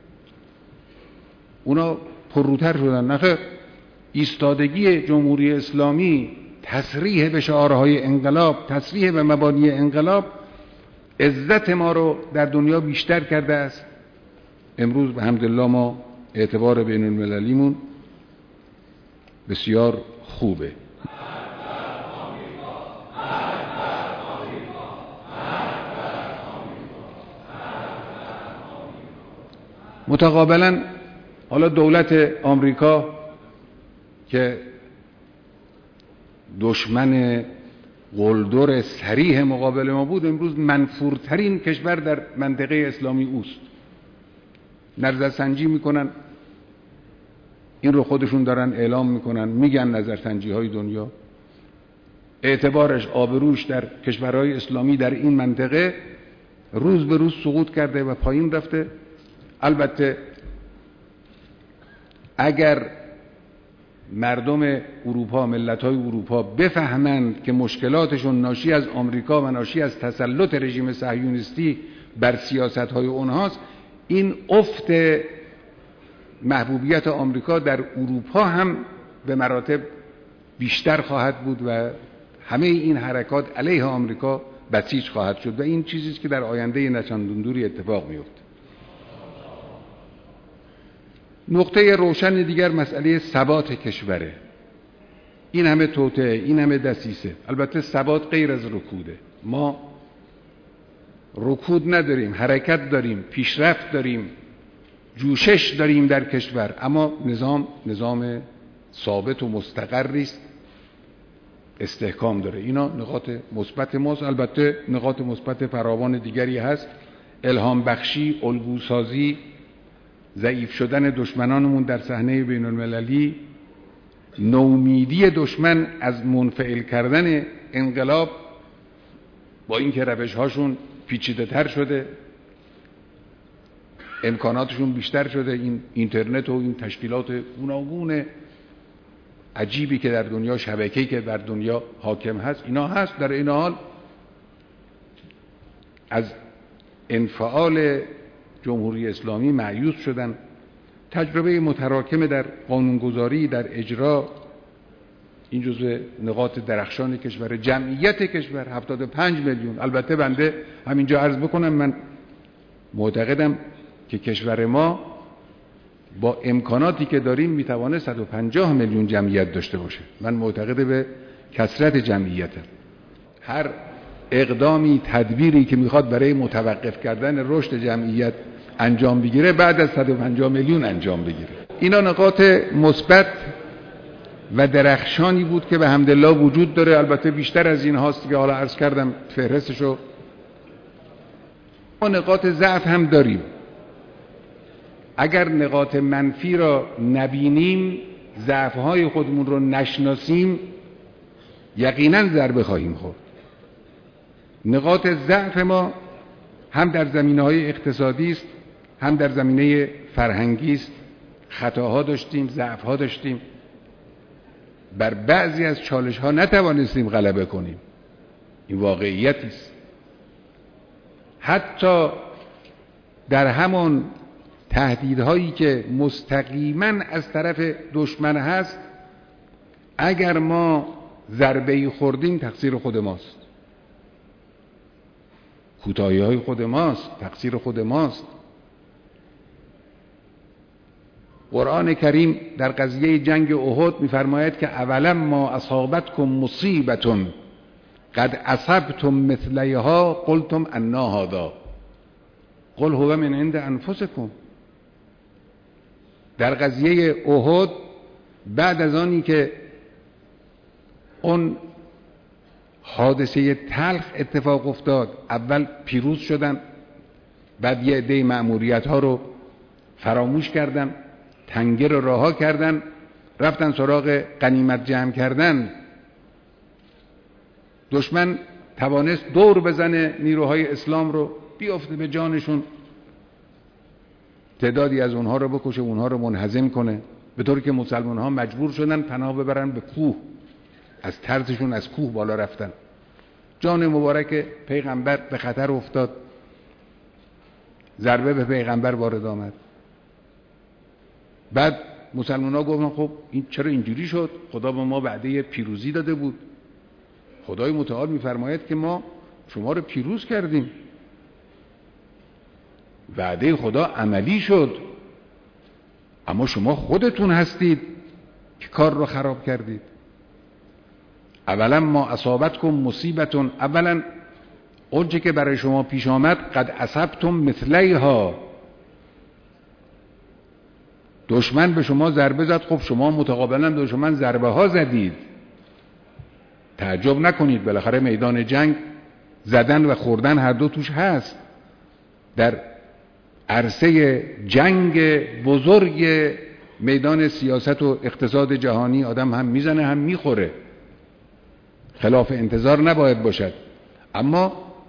اونا پرروتر شدن. نخیر، ایستادگی جمهوری اسلامی، تصریح به شعارهای انقلاب، تصریح به مبانی انقلاب عزت ما رو در دنیا بیشتر کرده است. امروز به حمدالله ما اعتبار بین المللیمون بسیار خوبه. متقابلا حالا دولت آمریکا که دشمن قلدر صریح مقابل ما بود، امروز منفورترین کشور در منطقه اسلامی اوست. نظرسنجی میکنن، این رو خودشون دارن اعلام میکنن، میگن نظرسنجی های دنیا اعتبارش، آبروش در کشورهای اسلامی در این منطقه روز به روز سقوط کرده و پایین رفته. البته اگر مردم اروپا، ملت‌های اروپا بفهمند که مشکلاتشون ناشی از آمریکا و ناشی از تسلط رژیم صهیونیستی بر سیاست‌های اونهاست، این افت محبوبیت آمریکا در اروپا هم به مراتب بیشتر خواهد بود و همه این حرکات علیه آمریکا بسیج خواهد شد و این چیزی است که در آینده نچندان دوری اتفاق میفته. نقطه روشن دیگر مسئله ثبات کشوره. این همه توطئه، این همه دسیسه. البته ثبات غیر از رکوده. ما رکود نداریم، حرکت داریم، پیشرفت داریم، جوشش داریم در کشور، اما نظام ثابت و مستقری است، استحکام داره. اینا نقاط مثبت ماست. البته نقاط مثبت فراوان دیگری هست. الهام بخشی، الگوسازی، ضعیف شدن دشمنانمون در صحنه بین المللی، نومیدی دشمن از منفعل کردن انقلاب با اینکه روش‌هاشون پیچیده تر شده، امکاناتشون بیشتر شده، این اینترنت و این تشکیلات گوناگون عجیبی که در دنیا، شبکه‌ای که در دنیا حاکم هست، اینا هست. در این حال از انفعال جمهوری اسلامی مایوس شدن. تجربه متراکم در قانونگذاری، در اجرا، این جزء نقاط درخشان کشور. جمعیت کشور 75 میلیون. البته بنده همینجا عرض بکنم، من معتقدم که کشور ما با امکاناتی که داریم میتوانه 150 میلیون جمعیت داشته باشه. من معتقد به کثرت جمعیته. هر اقدامی، تدبیری که میخواد برای متوقف کردن رشد جمعیت انجام بگیره بعد از 150 میلیون انجام بگیره. اینا نقاط مثبت و درخشانی بود که به حمدالله وجود داره. البته بیشتر از این هاست که حالا عرض کردم فهرستشو. ما نقاط ضعف هم داریم. اگر نقاط منفی را نبینیم، ضعف‌های خودمون رو نشناسیم، یقیناً ضربه خواهیم خورد. نقاط ضعف ما هم در زمینه‌های اقتصادی است، هم در زمینه فرهنگی است. خطاها داشتیم، ضعف‌ها داشتیم. بر بعضی از چالش‌ها نتوانستیم غلبه کنیم. این واقعیتی است. حتی در همان تهدیدهایی که مستقیما از طرف دشمن هست، اگر ما ضربه‌ای خوردیم تقصیر خود ماست. کوتاهی‌های خود ماست، تقصیر خود ماست. قرآن کریم در قضیه جنگ احد می‌فرماید که اولا ما اصابتکم مصیبة قد اصبتم مثلیها قلتم انا هذا قل هو من عند انفسکم. در قضیه احد بعد از آنی که اون حادثه تلخ اتفاق افتاد. اول پیروز شدن، بعد یه عده مأموریت ها رو فراموش کردن، تنگه رو رها کردن، رفتن سراغ غنیمت جمع کردن. دشمن توانست دور بزنه نیروهای اسلام رو، بیافته به جانشون، تعدادی از اونها رو بکشه، اونها رو منهزم کنه، به طوری که مسلمان ها مجبور شدن پناه ببرن به کوه. از ترسشون از کوه بالا رفتن. جان مبارک پیغمبر به خطر افتاد، ضربه به پیغمبر وارد آمد. بعد مسلمان ها گفتن خب این چرا اینجوری شد؟ خدا به ما وعده پیروزی داده بود. خدای متعال میفرماید که ما شما رو پیروز کردیم. وعده خدا عملی شد، اما شما خودتون هستید که کار رو خراب کردید. اولا ما اصابتکم مصیبتون، اولا اونچه که برای شما پیش آمد قد اصبتم مثلیها. دشمن به شما ضربه زد، خب شما متقابلا به دشمن ضربه ها زدید. تعجب نکنید، بالاخره میدان جنگ زدن و خوردن هر دو توش هست. در عرصه جنگ بزرگ میدان سیاست و اقتصاد جهانی آدم هم میزنه هم میخوره، خلاف انتظار نباید باشد. اما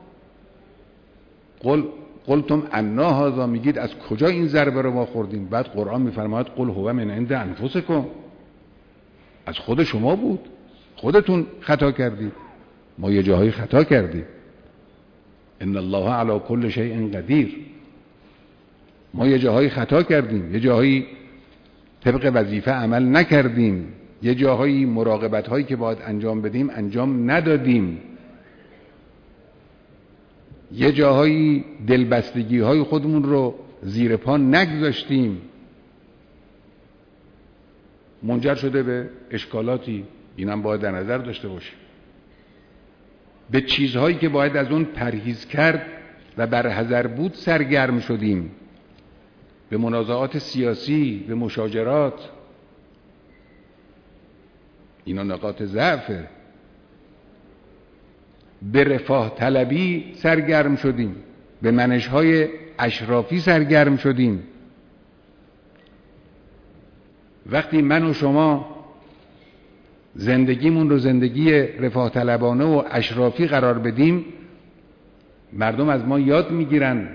قلتم انا هذا، میگید از کجا این ضربه رو ما خوردیم؟ بعد قرآن میفرماید قل هو من عند انفسکم، از خود شما بود، خودتون خطا کردید. ما یه جاهایی خطا کردیم. ان الله علی کل شیء قدیر. ما یه جاهایی خطا کردیم، یه جاهایی طبق وظیفه عمل نکردیم، یه جاهایی مراقبت هایی که باید انجام بدیم انجام ندادیم، یه جاهایی دلبستگی های خودمون رو زیر پا نگذاشتیم، منجر شده به اشکالاتی. اینم باید در نظر داشته باشیم. به چیزهایی که باید از اون پرهیز کرد و برحذر بود سرگرم شدیم، به منازعات سیاسی، به مشاجرات. اینا نقاط ضعفه. به رفاه طلبی سرگرم شدیم، به منش‌های اشرافی سرگرم شدیم. وقتی من و شما زندگیمون رو زندگی رفاه طلبانه و اشرافی قرار بدیم، مردم از ما یاد میگیرن.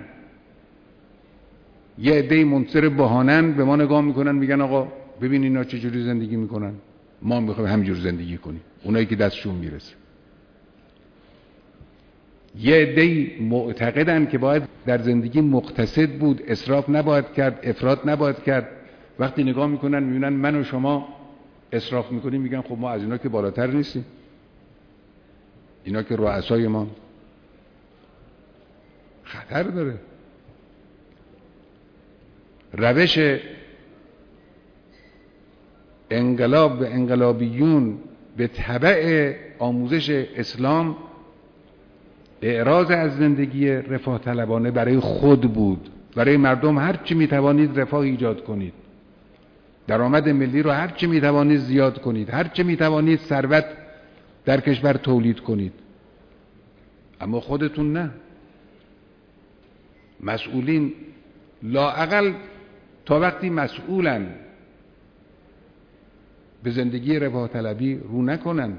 یه عده منصر بهانن به ما نگاه میکنن، میگن آقا ببین اینا چجوری زندگی میکنن، ما میخوایم همینجور زندگی کنیم، اونایی که دستشون میرسه. یه عده معتقدن که باید در زندگی مقتصد بود، اسراف نباید کرد، افراط نباید کرد. وقتی نگاه میکنن میبینن من و شما اسراف میکنیم، میگن خب ما از اینا که بالاتر نیستیم، اینا که رؤسای ما. خطر داره. روش انقلاب و انقلابیون به تبع آموزش اسلام اعراض از زندگی رفاه طلبانه برای خود بود. برای مردم هر چی میتوانید رفاه ایجاد کنید، درآمد ملی رو هر چی میتوانید زیاد کنید، هر چی میتوانید ثروت در کشور تولید کنید، اما خودتون نه. مسئولین لااقل تا وقتی مسئولن به زندگی رفاه طلبی رو نکنن.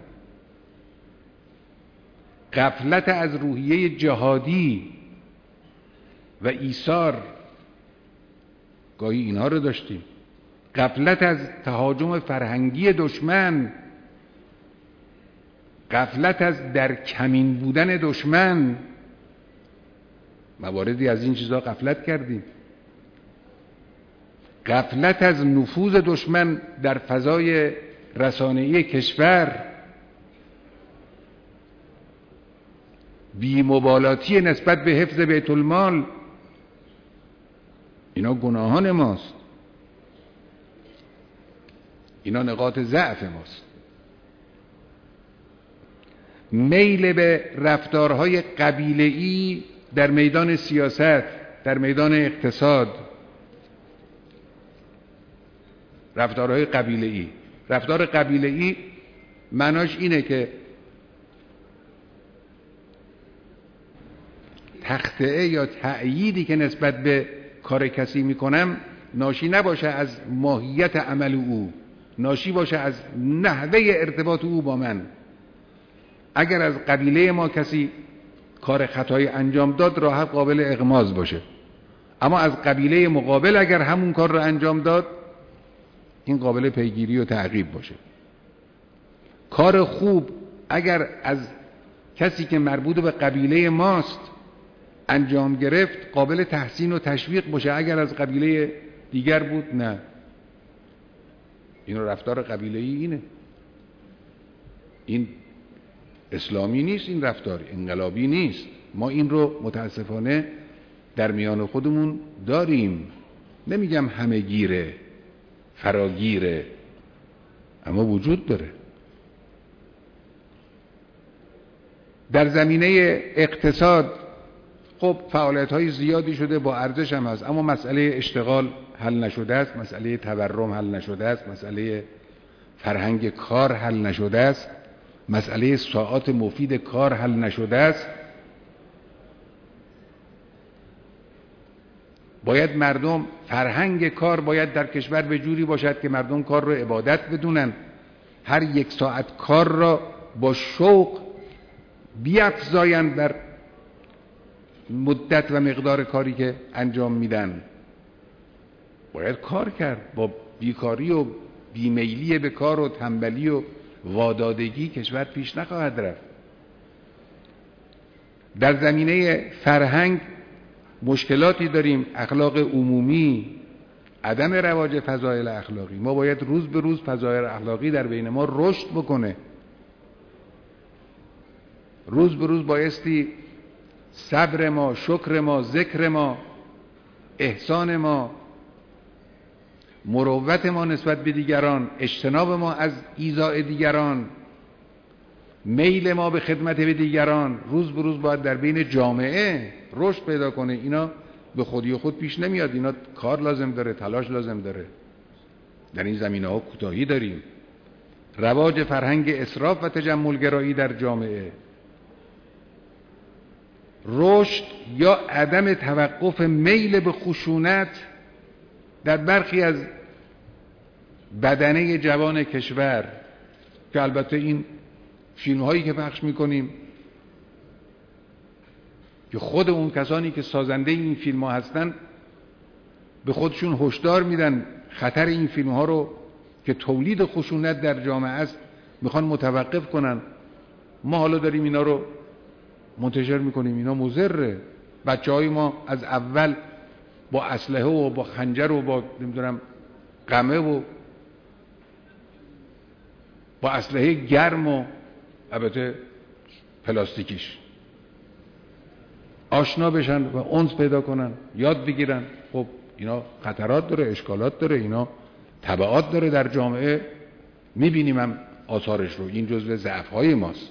غفلت از روحیه جهادی و ایثار، گاهی اینها رو داشتیم. غفلت از تهاجم فرهنگی دشمن، غفلت از در کمین بودن دشمن، مواردی از این چیزها غفلت کردیم. غفلت از نفوذ دشمن در فضای رسانه‌ای کشور، بی‌مبالاتی نسبت به حفظ بیت المال، اینا گناهان ماست، اینا نقاط ضعف ماست. میل به رفتارهای قبیله‌ای در میدان سیاست، در میدان اقتصاد، رفتارهای قبیله‌ای. رفتار قبیله‌ای معناش اینه که تخطئه یا تأییدی که نسبت به کار کسی میکنم ناشی نباشه از ماهیت عمل او، ناشی باشه از نحوه ارتباط او با من. اگر از قبیله ما کسی کار خطایی انجام داد راحت قابل اغماض باشه، اما از قبیله مقابل اگر همون کار رو انجام داد این قابل پیگیری و تعقیب باشه. کار خوب اگر از کسی که مربوط به قبیله ماست انجام گرفت قابل تحسین و تشویق باشه، اگر از قبیله دیگر بود نه. این رفتار قبیله‌ای اینه، این اسلامی نیست، این رفتار انقلابی نیست. ما این رو متاسفانه در میان خودمون داریم. نمیگم همه گیره، فراگیره، اما وجود داره. در زمینه اقتصاد خب فعالیت‌های زیادی شده، با ارزش هم هست، اما مسئله اشتغال حل نشده است، مسئله تورم حل نشده است، مسئله فرهنگ کار حل نشده است، مسئله ساعات مفید کار حل نشده است. باید مردم فرهنگ کار باید در کشور به جوری باشد که مردم کار رو عبادت بدونن، هر 1 ساعت کار را با شوق بیفزایند بر مدت و مقدار کاری که انجام میدن. باید کار کرد. با بیکاری و بیمیلی به کار و تنبلی و وادادگی کشور پیش نخواهد رفت. در زمینه فرهنگ مشکلاتی داریم، اخلاق عمومی، عدم رواج فضایل اخلاقی. ما باید روز به روز فضایل اخلاقی در بین ما رشد بکنه. روز به روز بایستی صبر ما، شکر ما، ذکر ما، احسان ما، مروت ما نسبت به دیگران، اجتناب ما از ایذاء دیگران، میل ما به خدمت به دیگران روز به روز باید در بین جامعه رشد پیدا کنه. اینا به خودی خود پیش نمیاد، اینا کار لازم داره، تلاش لازم داره. در این زمینه‌ها کوتاهی داریم. رواج فرهنگ اسراف و تجملگرایی در جامعه، رشد یا عدم توقف میل به خشونت در برخی از بدنه جوان کشور، که البته این فیلم هایی که پخش میکنیم که خود اون کسانی که سازنده این فیلم ها هستن به خودشون هشدار میدن خطر این فیلم ها رو که تولید خشونت در جامعه است میخوان متوقف کنن. ما حالا داریم اینا رو منتشر میکنیم، اینا مضره. بچه های ما از اول با اسلحه و با خنجر و با نمیدونم قمه و با اسلحه گرم و البته پلاستیکیش آشنا بشن و انس پیدا کنن، یاد بگیرن. خب اینا خطرات داره، اشکالات داره، اینا تبعات داره در جامعه. میبینیم هم آثارش رو. این جزو ضعف‌های ماست.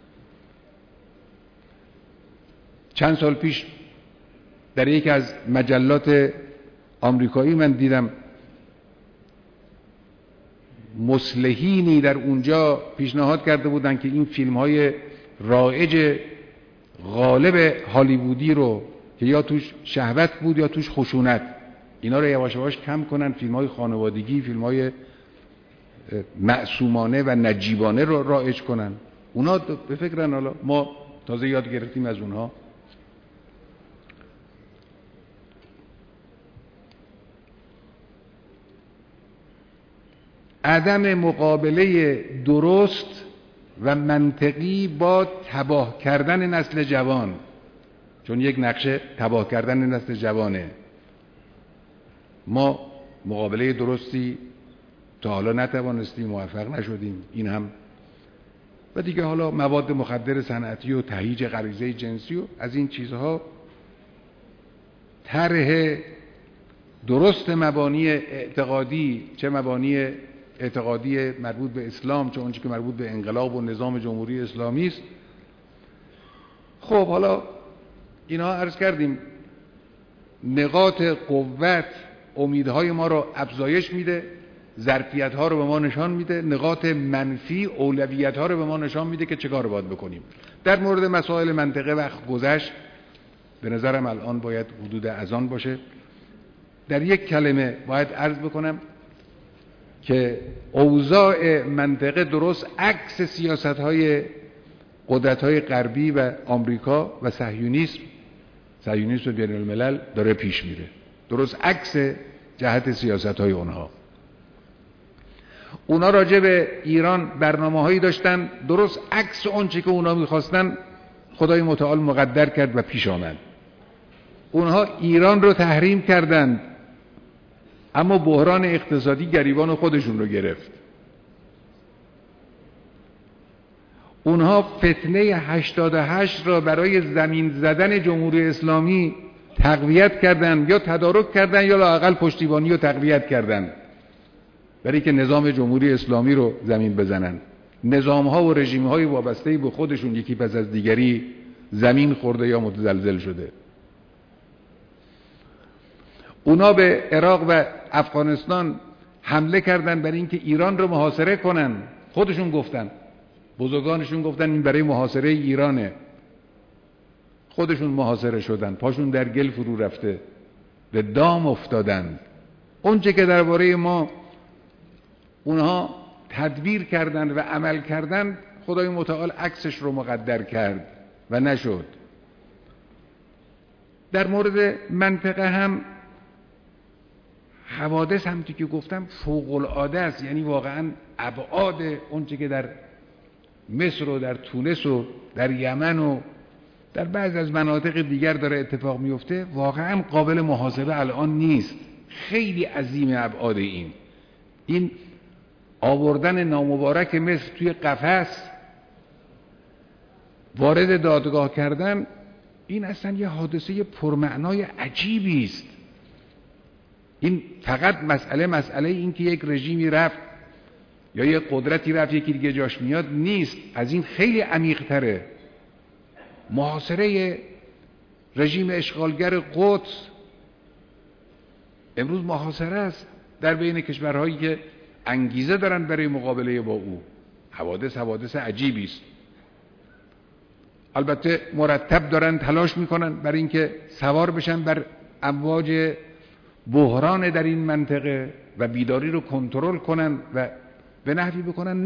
چند سال پیش در یکی از مجلات آمریکایی من دیدم مصلحینی در اونجا پیشنهاد کرده بودن که این فیلم‌های رایج غالب هالیوودی رو که یا توش شهوت بود یا توش خشونت، اینا رو یواش یواش کم کنن، فیلم‌های خانوادگی، فیلم‌های معصومانه و نجیبانه رو رایج کنن. اونا به فکرن. حالا ما تازه یاد گرفتیم از اونها. عدم مقابله درست و منطقی با تباه کردن نسل جوان، چون یک نقشه تباه کردن نسل جوانه. ما مقابله درستی تا حالا نتوانستیم، موفق نشدیم. این هم و دیگه حالا مواد مخدر صنعتی و تهییج غریزه جنسی و از این چیزها. طرح درست مبانی اعتقادی، چه مبانی اعتقادی مربوط به اسلام، چه اونچه که مربوط به انقلاب و نظام جمهوری اسلامی است. خب حالا اینا عرض کردیم نقاط قوت امیدهای ما رو افزایش میده، ظرفیت‌ها رو به ما نشان میده، نقاط منفی اولویت‌ها رو به ما نشان میده که چه کار باید بکنیم. در مورد مسائل منطقه وقت گذشت به نظرم الان باید حدود اذان باشه. در یک کلمه باید عرض بکنم که اوضاع منطقه درست عکس سیاست‌های قدرت‌های غربی و آمریکا و صهیونیسم بین الملل داره پیش میره، درست عکس جهت سیاست‌های اونها. اونا راجع به ایران برنامه‌هایی داشتن درست عکس اونچه که اونا می‌خواستن خدای متعال مقدر کرد و پیش آمد. اونها ایران رو تحریم کردند، اما بحران اقتصادی گریبان خودشون رو گرفت. اونها فتنه 88 را برای زمین زدن جمهوری اسلامی تقویت کردند، یا تدارک کردند یا لااقل پشتیبانی رو تقویت کردند برای که نظام جمهوری اسلامی رو زمین بزنن. نظام‌ها و رژیم‌های وابسته به خودشون یکی پس از دیگری زمین خورده یا متزلزل شده. اونا به عراق و افغانستان حمله کردن برای اینکه ایران رو محاصره کنن. خودشون گفتن، بزرگانشون گفتن این برای محاصره ایرانه. خودشون محاصره شدن، پاشون در گل فرو رفته، به دام افتادن. اونچه که درباره ما اونها تدبیر کردن و عمل کردن، خدای متعال عکسش رو مقدر کرد و نشد. در مورد منطقه هم حوادث هم که گفتم فوق العاده است، یعنی واقعا ابعاد اونچه که در مصر و در تونس و در یمن و در بعض از مناطق دیگر داره اتفاق میفته واقعا قابل محاسبه الان نیست. خیلی عظیم ابعاد این آوردن نامبارک مصر توی قفس، وارد دادگاه کردن، این اصلا یه حادثه پرمعنای عجیبی است. این فقط مسئله این که یک رژیمی رفت یا یک قدرتی رفت یکی دیگه جاش میاد نیست، از این خیلی عمیق‌تره. محاصره رژیم اشغالگر قدس امروز محاصره است در بین کشورهایی که انگیزه دارن برای مقابله با او. حوادث عجیبی است. البته مرتب دارن تلاش میکنن برای اینکه سوار بشن بر امواج بحران در این منطقه و بیداری رو کنترل کنن و به نحوی بکنن.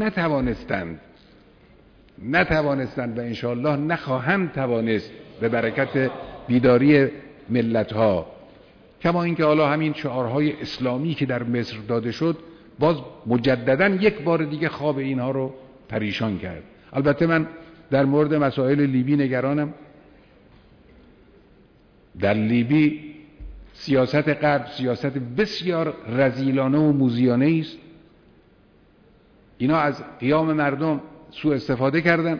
نتوانستند و انشاءالله نخواهند توانست به برکت بیداری ملت‌ها. کما اینکه حالا همین شعارهای اسلامی که در مصر داده شد باز مجددا یک بار دیگه خواب اینها رو پریشان کرد. البته من در مورد مسائل لیبی نگرانم. در لیبی سیاست غرب سیاست بسیار رذیلانه و موذیانه است. اینا از قیام مردم سوء استفاده کردن.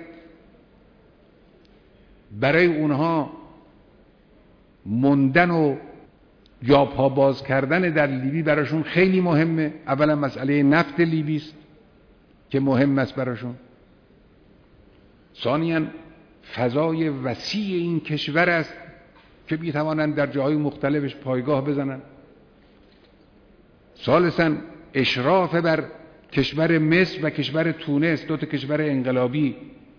برای اونها موندن و یا پا باز کردن در لیبی براشون خیلی مهمه. اولا مسئله نفت لیبی است که مهم است براشون. ثانیاً فضای وسیع این کشور است که میتوانند در جاهای مختلفش پایگاه بزنن. ثالثاً اشراف بر کشور مصر و کشور تونس، دو تا کشور انقلابی،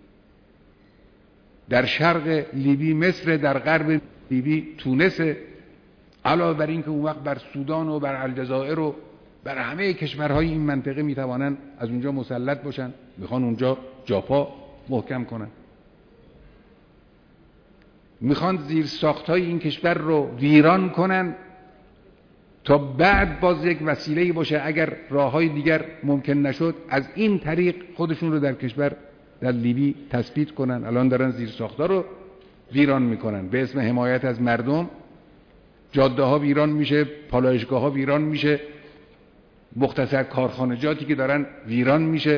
در شرق لیبی مصر، در غرب لیبی تونس، علاوه بر این که اون وقت بر سودان و بر الجزایر و بر همه کشورهای این منطقه میتوانند از اونجا مسلط باشن، میخوان اونجا جاپا محکم کنن، میخوان زیر ساختهای این کشور رو ویران کنن تا بعد باز یک وسیله‌ای باشه اگر راههای دیگر ممکن نشد از این طریق خودشون رو در کشور در لیبی تثبیت کنن. الان دارن زیر ساختها رو ویران میکنن به اسم حمایت از مردم. جاده ها ویران میشه، پالایشگاه ها ویران میشه، مختصر کارخانجاتی که دارن ویران میشه.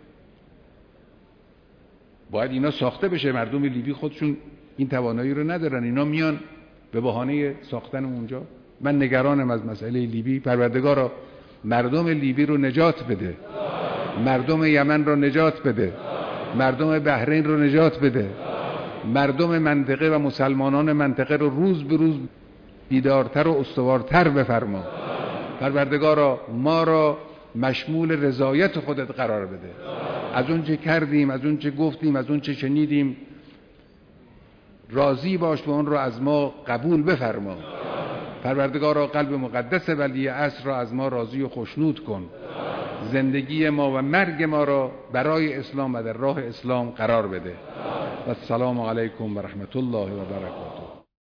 باید اینا ساخته بشه. مردم لیبی خودشون این توانایی رو ندارن، اینا میان به بهانه ساختن اونجا. من نگرانم از مسئله لیبی. پروردگارا مردم لیبی رو نجات بده، مردم یمن رو نجات بده، مردم بحرین رو نجات بده، مردم منطقه و مسلمانان منطقه رو روز به روز بیدارتر و استوارتر بفرما. پروردگارا ما را مشمول رضایت خودت قرار بده. از اون چه کردیم، از اون چه گفتیم، از اون چه شنیدیم راضی باش و آن را از ما قبول بفرما. پروردگارا قلب مقدس ولی عصر را از ما راضی و خوشنود کن. زندگی ما و مرگ ما را برای اسلام و در راه اسلام قرار بده. و السلام علیکم و رحمت الله و برکاته.